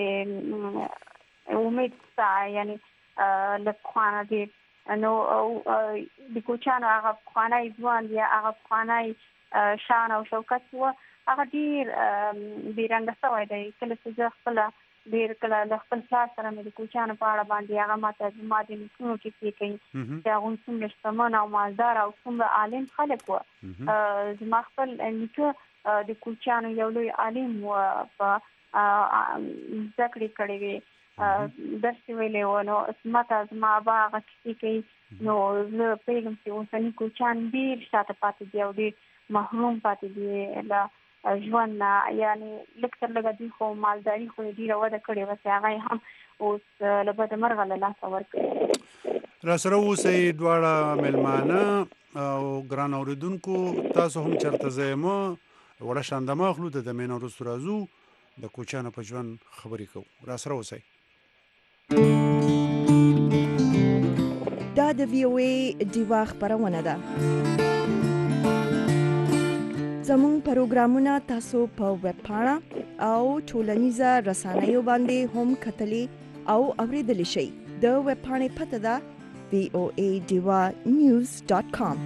چې امید شته یعنی له پخوا نه ډېر نو د کوچیانو هغه پخوانی ژوند یا هغه پخوانی شان او شوکت و هغه ډېر بېرنګه شوی دی کله چې زه خپله ډېر کله له خپل پلار سره مې د کوچیانو په اړه باندې هغه ماته زما د نیکونو کیسې کوي چې هغوی څومره شتمن او مالدار او څومره عالم خلک وو زما خپل نیکه د کوچیانو یو لوی عالم و په زده کړې کړې وې درس ویلی و نو ماته زما ابا هغه کیسې کوي نو زه پوهېږم چې اوسني کوچیان ډېر شاته پاتې دي او ډېر محروم پاتې دي له ژوند نه یعنې لږ تر لږه دوی خو مالداري خو یې ډېره وده کړې وه چې هغه یې هم اوس له بده مرغه له لاسه ورکړي راسره اوسئ دواړه میلمانه او ګران اورېدونکو تاسو هم چېرته ځئ مه وړه شاندمه اخلو د دمې نه وروستو راځو د کوچیانو په ژوند خبرې کوو راسره اوسئ دا د وی او ای ډیوا خپرونه ده زموږ پروګرامونه تاسو په ویب پاڼه او ټولنیزه رسنیو باندې هم کتلی او اوریدلی شئ د ویب پاڼې پته ده voadewanews.com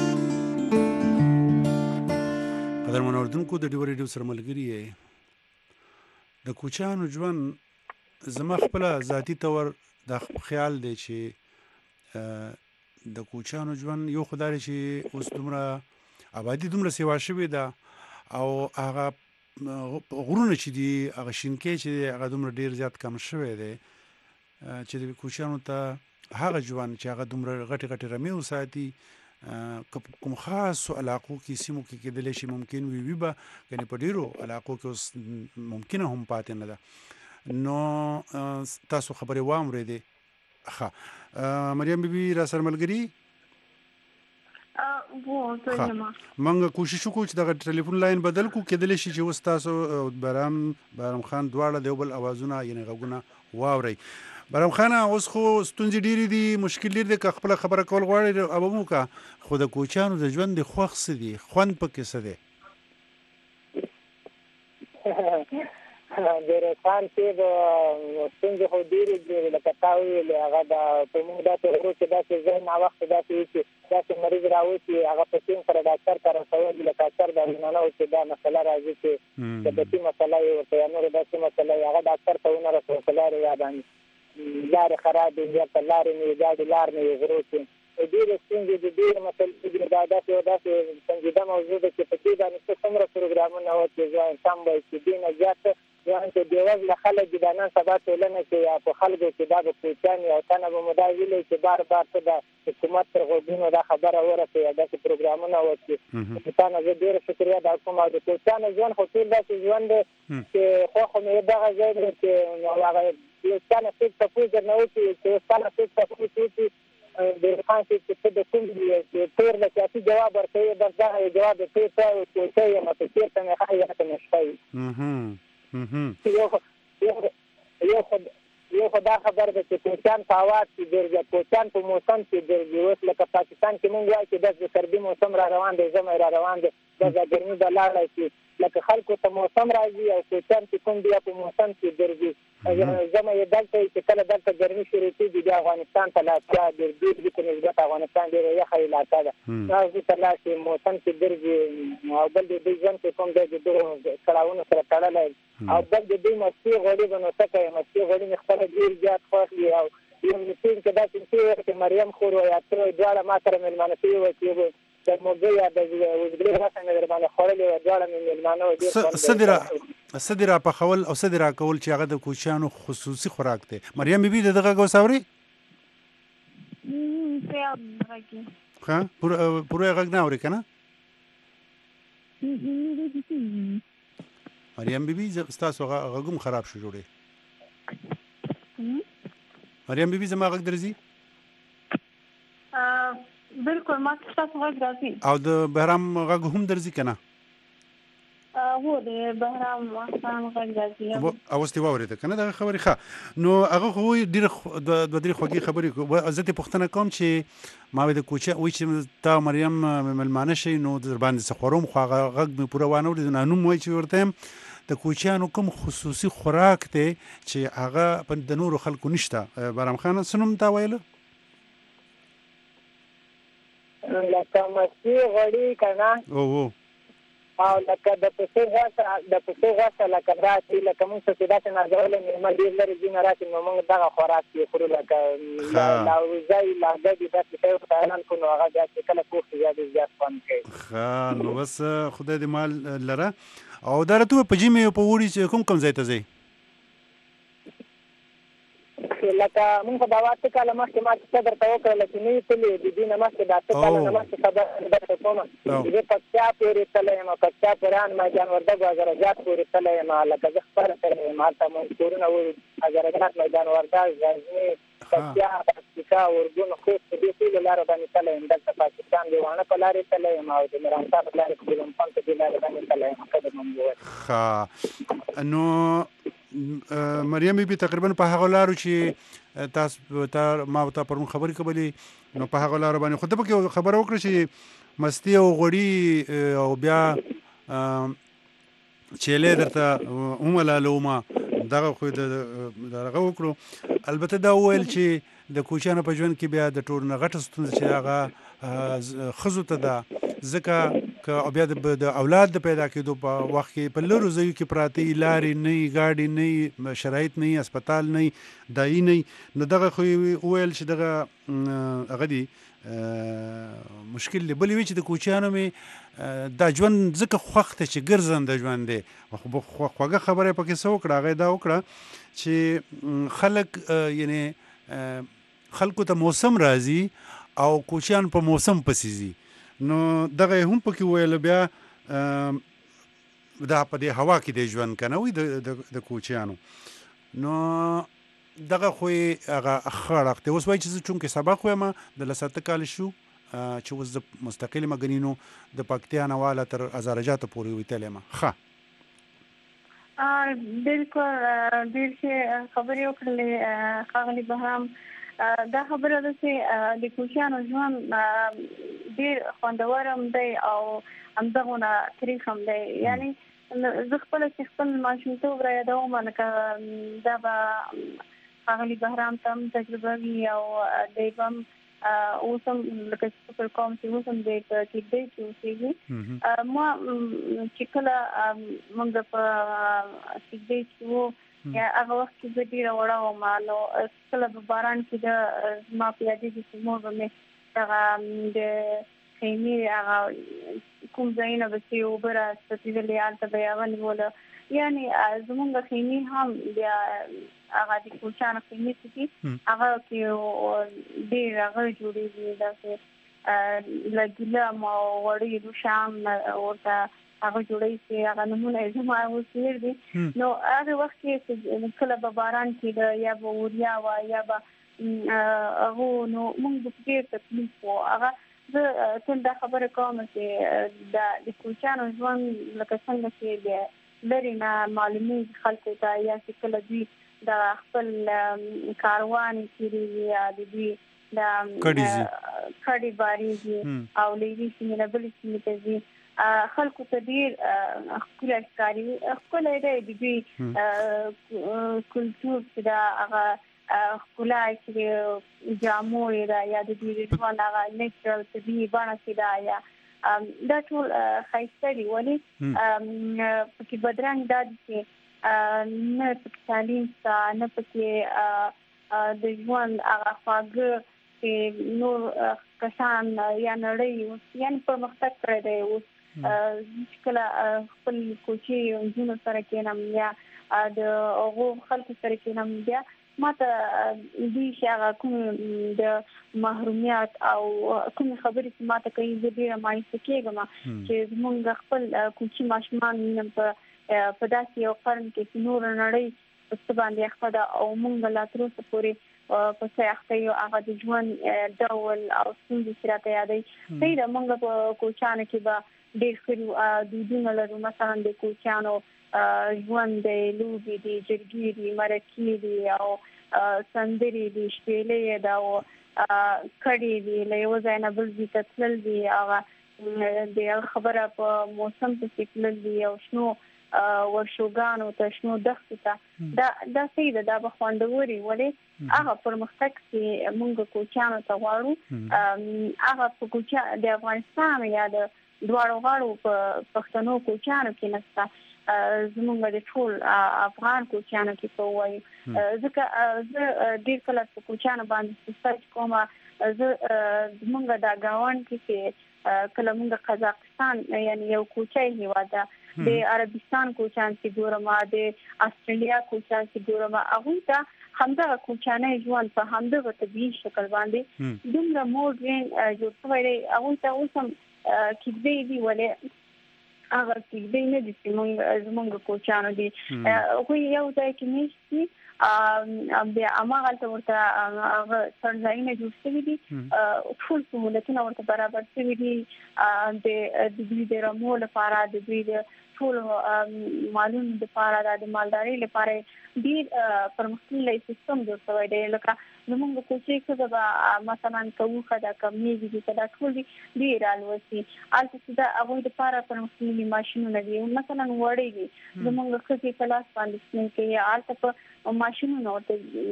قدرمن اورېدونکو د ډیوا ریډیو سره ملګري یې د کوچیانو ژوند زما خپله ذاتي طور دا خیال دی چې د کوچیانو ژوند یو خو دا دی چې اوس دومره آبادي دومره سیوا شوې ده او هغه غرونه چې دي هغه شینکۍ چې دی هغه دومره ډېر زیات کم شوی دی چې د کوچیانو ته هغه ژوند چې هغه دومره غټې غټې رمې وساتي کوم خاصو علاقو کې سیمو کې کېدلی شي ممکن وي به یعنې په ډېرو علاقو کې اوس ممکنه هم پاتې نه ده نو تاسو خبرې واورېدې ښه مریم بیبي را سره ملګري منګه کوشش وکړو چې دغه ټلیفون لاین بدل کو کېدلی شي چې اوس تاسو بهرام خان دواړه د یو بل اوازونه یعنې غږونه واورئ بهرام خان اوس خو ستونزې ډېرې دي مشکل ډېر دی که خپله خبره کول غواړئ اوبه مو وکړه خو د کوچیانو د ژوند د خوښ څه دي خوند پکې څه دی د روخان صاحب ستونزې خو ډېرې دي لکه تا وویلې هغه په موږ داسې غرو چې داسې ځای ناوخته داسې وي چې داسې مریض راوځي هغه په ټیم سره ډاکټر ته رسول دي لکه ډاکټر د اړینانه و چې دا مسله راځي چې د بطي مسله یې ورته یا نورې داسې مسله یې هغه ډاکټر ته ونه رسول په لارې یا باندې لارې خراب دي یا په لارې نه وي ګاډي لار نه وي غرو کې ډېرې ستونزې دي ډېرې مسلې دي دا داسې سنجیده موضوع ده چې په دې باندې څه څومره پروګرامونه وه چې زه انسان به چې دې نه زیات یعنې چې بېوزله خلک دي دا نن سبا ټولنه کې یا په خلکو کې دا د کوچیان او تنه به مو دا ویلی چې بار بار ته د حکومت تر غوږونو دا خبره ورسوي یا داسې پروګرامونه وکړي تا نه زه ډېره شکریه ادا کوم او د کوچیانو ژوند خو ټول داسې ژوند دی چې خوښ مې دغه ځای دی چې هغه یو چا نه څوک تپوس درنه وکړي چې اوس تا نه څوک تپوس وکړي د خان چې ته د کوم تور له سیاسي جواب ورکوي بس دغه یو جواب د تور ته کوچی یم چې چېرته مې ښایي یا ته مې شپی یو خو دا خبر ده چې کوچیان په هوا کې ګرځي کوچیان په موسم کې ګرځي اوس لکه پاکستان کې مونږ وایو چې د سردي موسم را روان دی ژمی را روان دی د ګرمي به لاړی شي لکه خلکو ته موسم راځي او کوچیان چې کوم بیا په موسم کې ګرځي زما یې دلته چې کله دلته ګرمي شروع کېږي بیا افغانستان ته لاتیا ګرځي په نسبت افغانستان ډېره یخه علاقه ده هغې ته لاړ شي موسم کې ګرځي او بل د دوی ژوند کې کوم دی د دغو کړاوونو سره تړلی او بل د دوی مستې غوړي به نو څه کوي مستې غوړي مې خپله ډېر زیات خوښ دي او یو مسین کې داسې چې مریم خور یا ته دواړه ما سره مېلمانه شوي وه چې د موږ یا د وزګلې غوښه مې درباندې خوړلې وه دواړه مې مېلمانه وه ډېر څه دې راپخول او څه دې راکول چې هغه د کوچیانو خصوصي خوراک دی مریم بیبي د دغه غږ اورئ ښه پوره غږ نه اورئ که نه مریم بیبي ستاسو غږ هم خراب شو جوړې مریم بیبي زما غږ درځي بالکل ما ستاسو غږ راځي او د بهرام غږ هم درځي که نه هو د بهرام غږ راځي اوس دې واورېده که نه دغه خبرې ښه نو هغه خو ډېرې دوه درې خوږې خبرې زه دې پوښتنه کوم چې ما د کوچه وایي چې تا مریم مېلمانه شئ نو در باندې څه خورم خو هغه غږ مې پوره وانه اورېد نو نوم وایي چې ورته یم د کوچیانو کوم خصوصي خوراک دی چې هغه د نورو خلکو نشته بهرام خانه څه نوم تا ویله لکه مستې غوړي که نه او لکه د پسې غوښه لکه داسې لکه موږ ته چې داسې نازولی مېلمه ډېر لرې ځینې راشي نو موږ دغه خوراک کې خورو لکه لاوزی لاګډې داسې شی ورته اعلان کړو نو هغه بیا چې کله پوخ شي بیا ډېر زیات خوند کوي ښه نو بس خدای دې مال لره او دا راته ووایه په ژمي او په اوړي چې کوم ځای ته ځئ لکه موږ خو دا اته کاله مخکې ما چې څه درته وکړله چې نه یې تللې د دې نه مخکې دا اته کاله نه مخکې خبره درته کومه زه پکتیا پورې تللی یم پکتیا پوران میدان وردګ حضرتجات پورې تللی یم لکه زه خپله تللی یم هلته مونږ کورونه حضرتجات میدان وردګ غزني پکتیا پکتیکا اردن خوست په دې ټولو لارو باندې تللی یم دلته پاکستان د واڼه په لارې تللی یم او د میرانسا په لارې په ګلمپان په دې لارې باندې تللی یم ښه در مونږ وویل نو مریم بیبي تقریبا په هغه لارو چې تاسو ما ته پرون خبرې کولې نو په هغه لارو باندې خو ته پکې خبره وکړه چې مستي او غوړي او بیا چیلې درته وملالومه دغه خو دغه وکړو البته دا وویل چې د کوچیانو په ژوند کې بیا د ټولو نه غټه ستونزه چې هغه ښځو ته ده ځکه که بیا د اولاد د پیدا کېدو په وخت کې په لرو ځایو کې پراته وي لارې نه وي ګاډي نه وي شرایط نه وي هسپتال نه وي دایي نه وي نو دغه خو وویل چې دغه هغه دي مشکل دی بلې وی چې د کوچیانو مې دا ژوند ځکه خوښ دی چې ګرځنده ژوند دی خوږه خبره یې پکې څه وکړه هغه یې دا وکړه چې خلک یعنې خلکو ته موسم راځي او کوچیان په موسم پسې ځي نو دغه هم پکې ویل بیا دا په دې هوا کې دی ژوند که نه وي د کوچیانو نو دغه خو یې هغه ښه اړخ دی اوس وایي چې زه چونکې سبق وایم د لس اته کاله شو چې اوس زه مستقل یم ګنې نو د پکتیا نه واله تر هزارجاتو پورې وتلی یم ښه بالکل ډېر ښې خبرې وکړلې ښاغلي بهرام دا خبره ده چې د کوچیانو ژوند ډېر خوندور هم دی او همدغونه تریخ هم دی یعنی زه خپله چې خپل ماشومتوب را یادوم لکه دا به ښاغلي بهرام ته هم تجربه وي او دی به هم اوس هم لکه چې فکر کوم چې اوس هم دی په کیږدۍ کې اوسېږي ما چې کله موږ په کیږدۍ کې وو هغه وخت کې زه ډېره وړه وم نو کله په باران کې د زما په یادېږي چې مور به مې دغه د خیمې هغه کوم ځایونه به چې اوبه راڅڅېدلې هلته به یې هغه نیوله یعنې زمونږ خیمې هم بیا هغه د کوچیانو خیمې چې دي هغه کې ډېر هغه جوړېږي داسې له ګیلم او وړۍ لوښه هم ورته هغه جوړوي چې هغه نومونه یې زما اوس هېر دي نو هغې وخت کې کله به باران کېده یا به اوریا وه یا به هغو نو موږ به ډېر تکلیف وو هغه زه تل دا خبره کوم چې د کوچیانو ژوند لکه څنګه چې د لرې نه معلومېږي خلکو ته یا چې کله دوی د خپل کاروان تېرېږي یا د دوی د کډي باریږي او لیدي سیمه نه بل سیمه ته ځي خلکو ته ډیر خپل ښکاری خپل دی کلچر چې دا هغه خپلای چې جامو دا یا د دې ژوند هغه نیچرل طبيعي باندې چې دا یا دا ټول خاصه دی ولی پکې بدرنګ دا چې نه پکې تعلیم نه پکې د ژوند هغه خواږه چې نور کسان یا نړۍ یعنی په مختلف کړی دی کله خپل کوچي ژوند سره کېنم یا د هغه خلکو سره کېنم بیا ماته دې شغه کوم د محرومیت او کوم خبرې چې ماته کوي د دې مایسته کېږم چې موږ خپل کوچي ماشومان په داسې یو قرن کې نور نړۍ په باندې خپل او موږ لا تر اوسه پورې په سیاحت یو هغه د ژوند ډول او څنګه چې راته یادې دی دا موږ په کوچانو کې به ډېر خوري دودونه لرو مثلا د کوچانو ژوند د لوبي دي جرګي دي مرکې دي او سندري دي شپېلې دا او کډي دي له یو ځای نه بل ځای ته تلل دي هغه د خبره په موسم کې تلل دي او شنو ورشوګانو ته شنو دښتو ته دا څه دا به خوندوري ولې هغه پرمختګ چې موږ کوچانو ته غواړو هغه په کوچا د افغانستان یا د دواړو غاړو په پښتنو کوچانو کې نشته زموږ د ټول افغان کوچانو کې په وایي ځکه زه ډېر کله په کوچانو باندې سټارټ کوم زه زموږ د گاوان کې کله موږ قزاقستان یعنی یو کوچای هیواد د عربستان کوچان چې ګورم د استرالیا کوچان چې ګورم هغه ته همدغه کوچانه ژوند په همدغه طبيعي شکل باندې دومره موډرن جوړ شوی دی هغه ته اوسم کېدې دی ولې هغه کېدې نه دي چې موږ کوچانو دي خو یو ځای کې نشي بیا اماغه ورته سرځاینه جوړ شوی دي ټول سہولتونه ورته برابر شوی دي د دې د رمو لپاره د دې ټول مالونو لپاره د مالداري لپاره ډیر پرمختللی سیستم جوړ شوی دی لکه زموږ کوچي څه دا مثلا کوخه دا کمی دي دا ټول دي رالوسي البته دا هغه لپاره پرمختللي ماشينونه دي مثلا وړي دي زموږ کوچي کلاس باندې کې البته ماشينونه ورته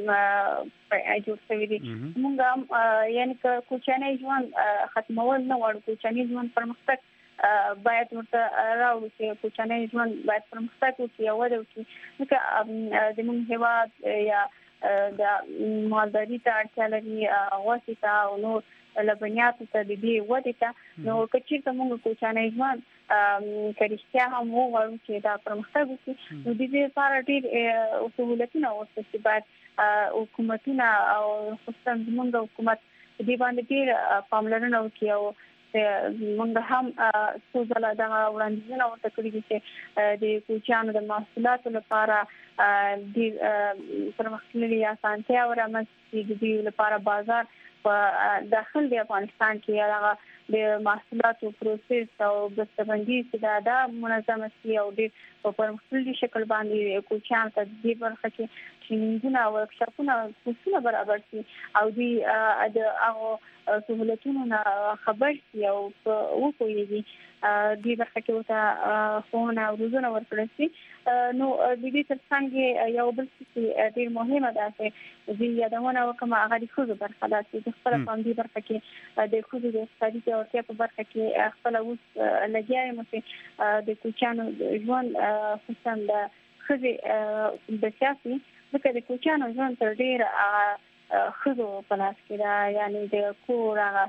جوړ شوی دي موږ یعنی کوچانه ژوند ختمول نه وړو کوچانه ژوند پرمختګ باید ورته راوړو چې کوچانه ژوند باید پرمختګ وکړي او وده وکړي د موږ هیواد یا د مالداري ته اړتیا لري غوښې ته او نور لبنیاتو ته د دې وده ته نو کچېرته موږ کوچانه ژوند کریشتیا هم وغواړو چې دا پرمختګ وکړي نو د دې لپاره ډېر سهولتونه ورته چې باید حکومتونه او خصوصا زموږ حکومت دې باندې ډېر پاملرنه وکړي او موږ هم څوځله دا وړاندیزونه ورته کړی دي چې د کوچانو د محصولاتو لپاره د پرمختللي اسانتیا ورامنځته د دې لپاره بازار په داخل د افغانستان کې هغه د محصولاتو پروسس او بسته‌بندي چې دا منظمه شي او د پرمختللي شکل باندې کوچان ته د برخه کې ټرینینګونه او ورکشاپونه څه برابر شي او د هغه سہولتونو خبر شي او وکوي دي برخه کې وته فون او روزنه ورکړل شي نو د دې ترڅنګ یو بل څه ډیر مهمه ده چې د یادونه وکم هغه د خود برخه ده چې خپل باندې برخه کې د خود د اقتصادي او په برخه کې خپل اوس لګیاي مو چې د کوچانو ژوند خصوصا د خزي د سیاسي دغه د کوچانو ژوند تر ډیر خزو په لاس کې دا یعنی د کور هغه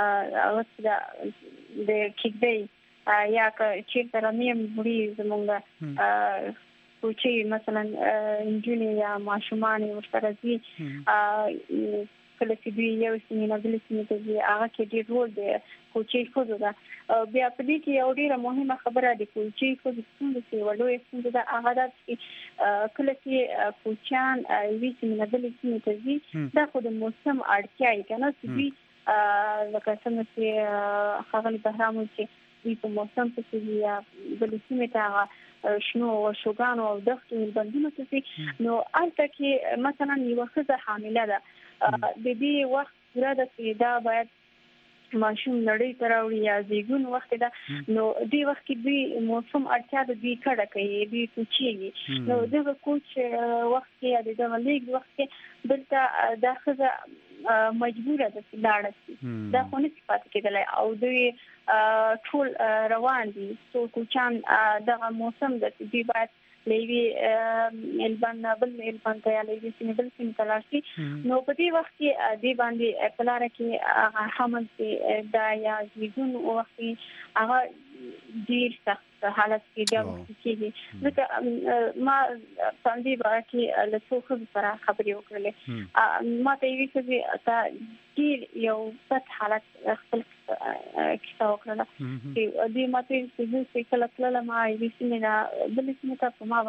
د کېدې یا چې تر مې مړي زمونږ کوچي مثلا انجینر یا ماشومان ورسره دي کله چې دوی یو سیمه بل سیمه ته هغه کې ډېر رول دی کوچي خود دا بیا په دې کې یو ډېر مهمه خبره ده کوچي خود څنګه چې ولوي څنګه دا هغه د کله چې کوچان وی سیمه بل سیمه ته دي دا خود موسم اړتیا یې کنه چې لکه څنګه چې هغه بهرام چې په موسم کې یا بل سیمه ته شنو شوګانو او دښتو بندونو ته نو البته کې مثلا یو ښځه حامله ده د دې وخت پوره د دا باید ماشوم نړۍ ته راوړي یا زیږون وخت ده نو دې وخت کې دوی موسم اړتیا د دوی کړه کوي دوی کوچي نو دغه کوچ وخت کې د لیک وخت کې دلته د خزه مجبوره ده چې لاړ شي دا خو نه صفات کېدلای او دوی ټول روان دي څو کوچان دغه موسم د دوی باید لوي البان بل البان ته لوي سیمبل سیم تلاشي نو په دې وخت کې دی باندې پلار کې حمل کې دا یا زیږون وخت هغه ډیر سخت حالت کې دا کېږي ځکه ما باندې باندې له څو سره خبرې وکړلې ما ته وی چې تا ډیر یو ست حالت خپل کیسه وکړه چې دې ماته چې کله کله ما وی سیمه بل سیمه ته په ما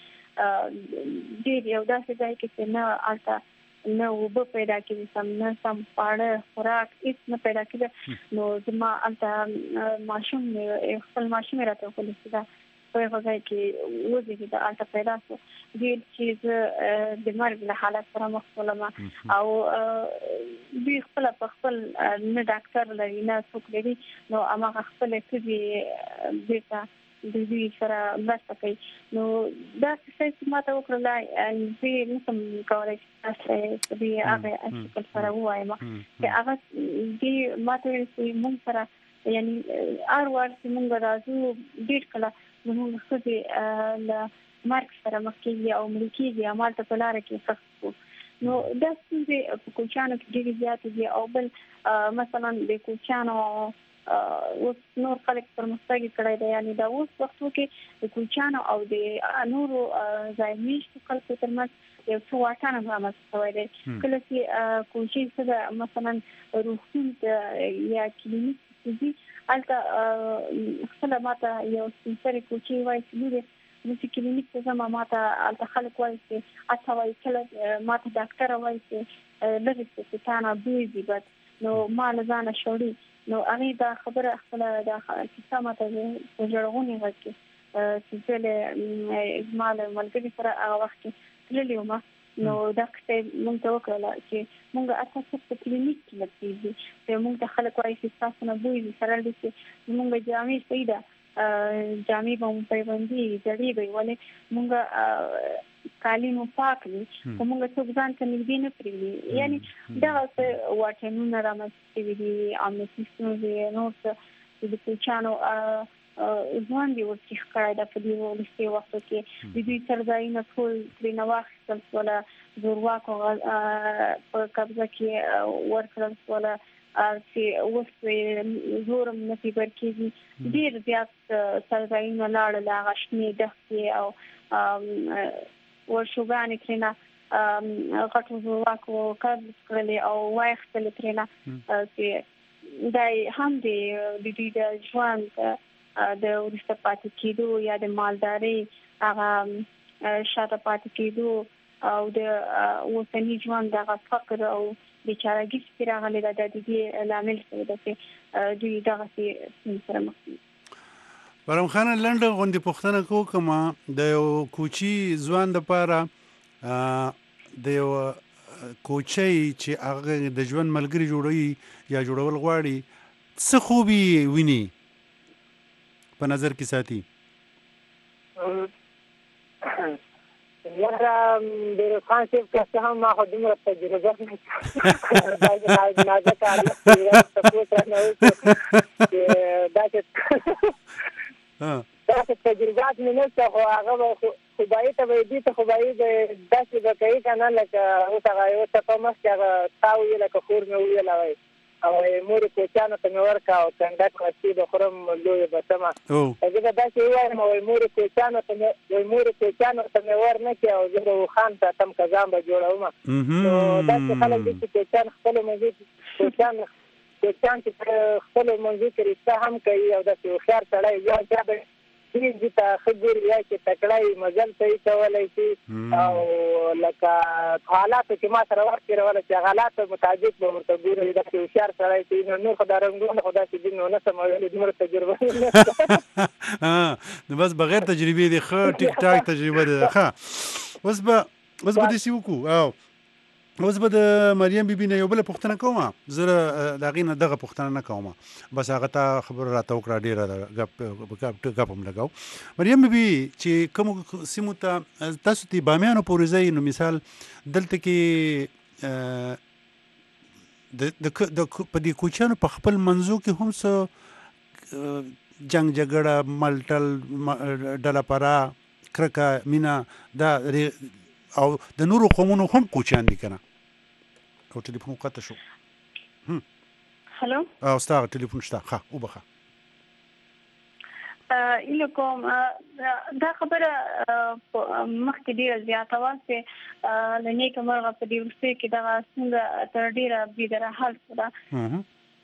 باندې ډیر یو داسې ځای کې نه آلته نو وب پیدا کړي سم پاړه خوراک هیڅ نه پیدا کړي نو زما البته ماشوم خپل ماشوم راته وکړي دا په هغه کې وځي دا البته پیدا شو د چیز د مرګ له حالت سره مخ شولم او دوی خپل نه ډاکټر لري نه څوک لري نو هغه خپل کې بیرته د دې سره مرسته کوي نو دا څه ما ته وکړلای چې نسم کولای چې دې هغه اصل سره وایم چې هغه دې ما ته چې مونږ سره یعنی ار چې مونږ راځو ډیر کله موږ خو دې ل مارک سره مخکې او ملکي عمل ته لاره کې سخت نو دا څه په کوچانو کې ډیر زیات دي او بل مثلا د کوچانو اوس نور خلک پرمختګ کړی دی یعنی دا اوس وختو کې د کوچانو او د نورو ځایمیشتو خلکو ترمنځ یو څه واټن رامنځته شوی دی کله چې کوچي څه مثلا روغتون یا کلینیک دي البته خپل ماته یو سپیشل کوچي وایي چې نو چې کلینیک ته زما ماته البته خلک وایي چې اته وایي کله ماته ډاکټر وایي چې لږ څه تانه بيزي بس نو ما لزانه شوړي نو هغه دا خبره خپل دا کیسه ماته جوړونی وکړي چې له مال ملګری سره هغه وخت تللی وم نو دا څه مونږ ته وکړل چې مونږ اساسه په کلینیک کې لګیږي چې مونږ ته خلک وایي چې تاسو نه بوي سره دي چې مونږ جامې پیدا جامې به په باندې ځړې به ولې مونږ کالینو پاک دي کومه څه ځان ته نږدې نه پریږي یعنی دا څه واټنونه رامنځته دي امنیتي دي نو څه د کوچانو ځوان دي ورته ښکاري د په دې ولستي وخت کې د دې سرځاینه ټول ترې نواخل ولا زورواکو په قبضه کې ورکړل ولا چې اوس زورم نفي ورکېږي ډیر زیات سرځاینه لاړ لا غشنې دښتې او ورشوګانې کړنه غټو زورواکو قبض کړلې او وایختل کړنه چې دای هم د دې ژوند د ورسته پاتې کېدو یا د مالداري هغه شاته پاتې کېدو او د وطني ژوند دغه فقر او بیچارهګي چې راغلي د دې لامل څه ده چې دوی دغه سره مخ دي برام خان لنډه غوندي پښتنه کو کما د یو کوچی ځوان د پاره د یو کوچی چې هغه د ژوند ملګری جوړوي یا جوړول غواړي څه خوبي ویني په نظر کې ساتي یاره د خان صاحب که هم ما خو دومره تجربه نه دا نه کار نه تاسو نه وایي دا چې تجربات مې نه خو هغه خدای ته وایي دي ته خدای دې داسې به کوي کنه لکه اوس هغه یو څه په مخ کې هغه تاو یې لکه خور مې ویل وای او مور کوچانو ته مې ورکا او څنګه کوي د خورم لوی بسمه هغه دا چې وایم او مور کوچانو ته مې ورنه کې او زه خان ته تم کزام به جوړوم نو دا چې خلک دې کوچان خپل مزي کوچان چې خپل منځي کې هم کوي او د خيار سړی یا چې دې ته خبر یا چې تکړای مزل صحیح کولای شي او لکه حالات چې ما سره ورکړل چې حالات مطابق به ورته ګوري دا چې خيار سړی چې نور خدای رنګونه خدای چې دین نه سموي دمر تجربه نو بس بغیر تجربه دي خو ټیک ټاک تجربه ده ښه اوس به دې سی وکړو او اوس به د مریم بیبي نه یو بله پوښتنه کوم زه د هغې نه دغه پوښتنه نه کوم بس هغه ته خبره راته وکړه ډېره ګپ هم لګاو مریم بیبي چې کومو سیمو ته تاسو ته بامیانو پورې ځئ نو مثال دلته کې په دې کوچیانو په خپل منځو کې هم څه جنگ جګړه ملټل ډله پره کرکه مینه دا او د نورو قومونو هم کوچیان دي کنه او ټلیفون قطع شو هلو او ستا ټلیفون شته ښه وبخه ایله کوم دا خبره مخکې ډیره زیاته وه چې له نیکه مرغه په دې وروستیو کې دغه ستونزه تر ډیره بېدره حل شوه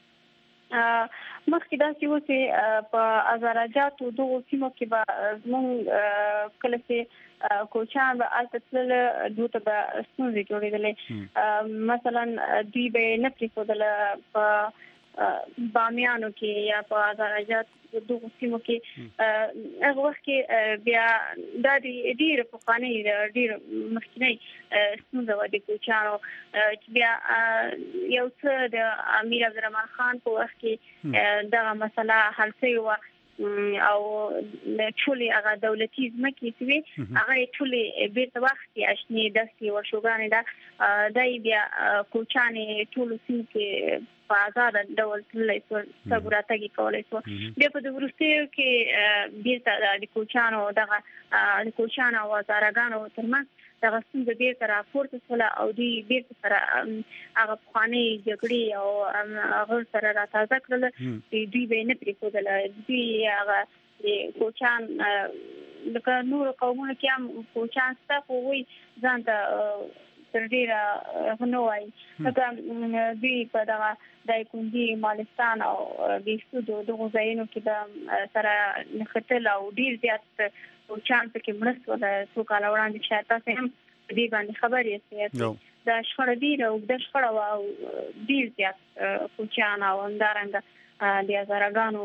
مخکې داسې و چې په ازارجاتو دغو سیمو کې به زموږ کله چې کوچیان به هلته تلله دوی ته به ستونزې جوړېدلې مثلا دوی به یې نه پرېښودله په بامیانو کې یا په ازارجات دغو سیمو کې هغه وخت کې بیا دا ډېره پخوانۍ ډېره مخکینۍ ستونزه وه د کوچیانو چې بیا یو څه د امیر عبدالرحمن خان په وخت کې دغه مسله حل شوې وه او ټولې هغه دولتي ځمکې چې وې هغه یې ټولې بېرته واخیستې اشنې دښتې ورشوګانې ده دا یې بیا کوچیانې ټولو سیمو کې په ازاده ډول تللی شول تګ راتګ یې کولی شو بیا په د وروستیو کې بېرته د کوچیانو دغه د کوچیانو او هزارهګانو ترمنځ دغه ستونزه بیرته راپورته شوله او دوی بیرته سره هغه پخوانۍ جګړې او هغه سره راتازه کړله چې دوی به یې نه پرېښودله دوی هغه کوچیان لکه نورو قومونو کې هم کوچیان شته خو هغوی ځان ته تر ډېره نه وایي لکه دوی په دغه دایکنډي مالستان او بېسودو دغو ځایونو کې به سره نښتل او ډېر زیات کوچیان پکې مړه شول څو کاله وړاندې شاید تاسې هم په دې باندې خبر یاست دا شخړه ډېره اوږده شخړه وه او ډېر زیات کوچیان او همدارنګه د هزارهګانو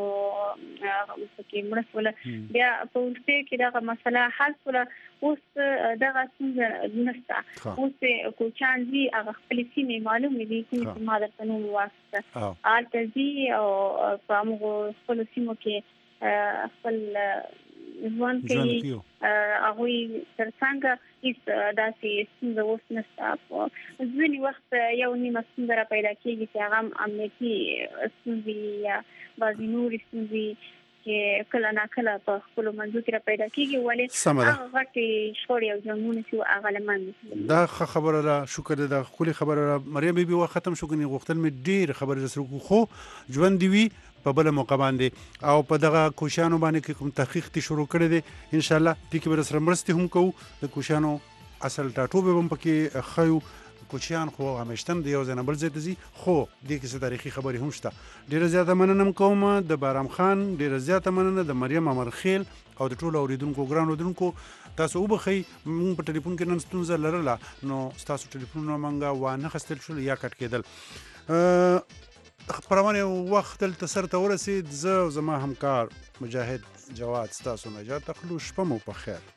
پکې مړه شول بیا په وروستیو کې دغه مسله حل شوله اوس دغه ستونزه نشته اوس کوچیان دي هغه خپلې سیمې معلومې دي کومې چې ما درته نوم واخیسته هلته ځي او په همغو خپلو سیمو کې خپل ژوند کوي هغوی تر څنګه هېڅ داسې ستونزه اوس نشته ځینې وخت یو نیمه ستونزه را پیدا کېږي چې هغه هم امنیتي ستونزې یا بعضې نورې ستونزې چې کله ناکله په خپلو منځو کې را پیدا کېږي ولې هغه غټې شخړې او جنګونه چې هغه له منځه دا ښه خبره ده شکر دی دا ښکلې خبره ده مریم بیبي وخت ختم شو ګنې غوښتل مې ډېرې خبرې درسره وکړو خو ژوند دې وي په بله موقع باندې او په دغه کوشیانو باندې کې کوم تحقیق دې شروع کړی دی انشاءالله دې کې به درسره مرستې هم کوو د کوشیانو اصل ټاټوبې به هم پکې ښیو کوچیان خو همیشتن د یو ځای نه بل ځای ته ځي خو دې کې څه تاریخي خبرې هم شته ډېره زیاته مننه کوم د بارام خان ډېره زیاته مننه د مریم امرخیل او د ټولو اورېدونکو ګران اورېدونکو تاسو وبخئ موږ په ټلیفون کې نن ستونزه لرله نو ستاسو ټلیفونونه موږ وانه اخیستل شول یا کټ کېدل پروانې وخت دلته سر ته ورسېد زه او زما همکار مجاهد جواد ستاسو نجات اخلو شپه مو په خیر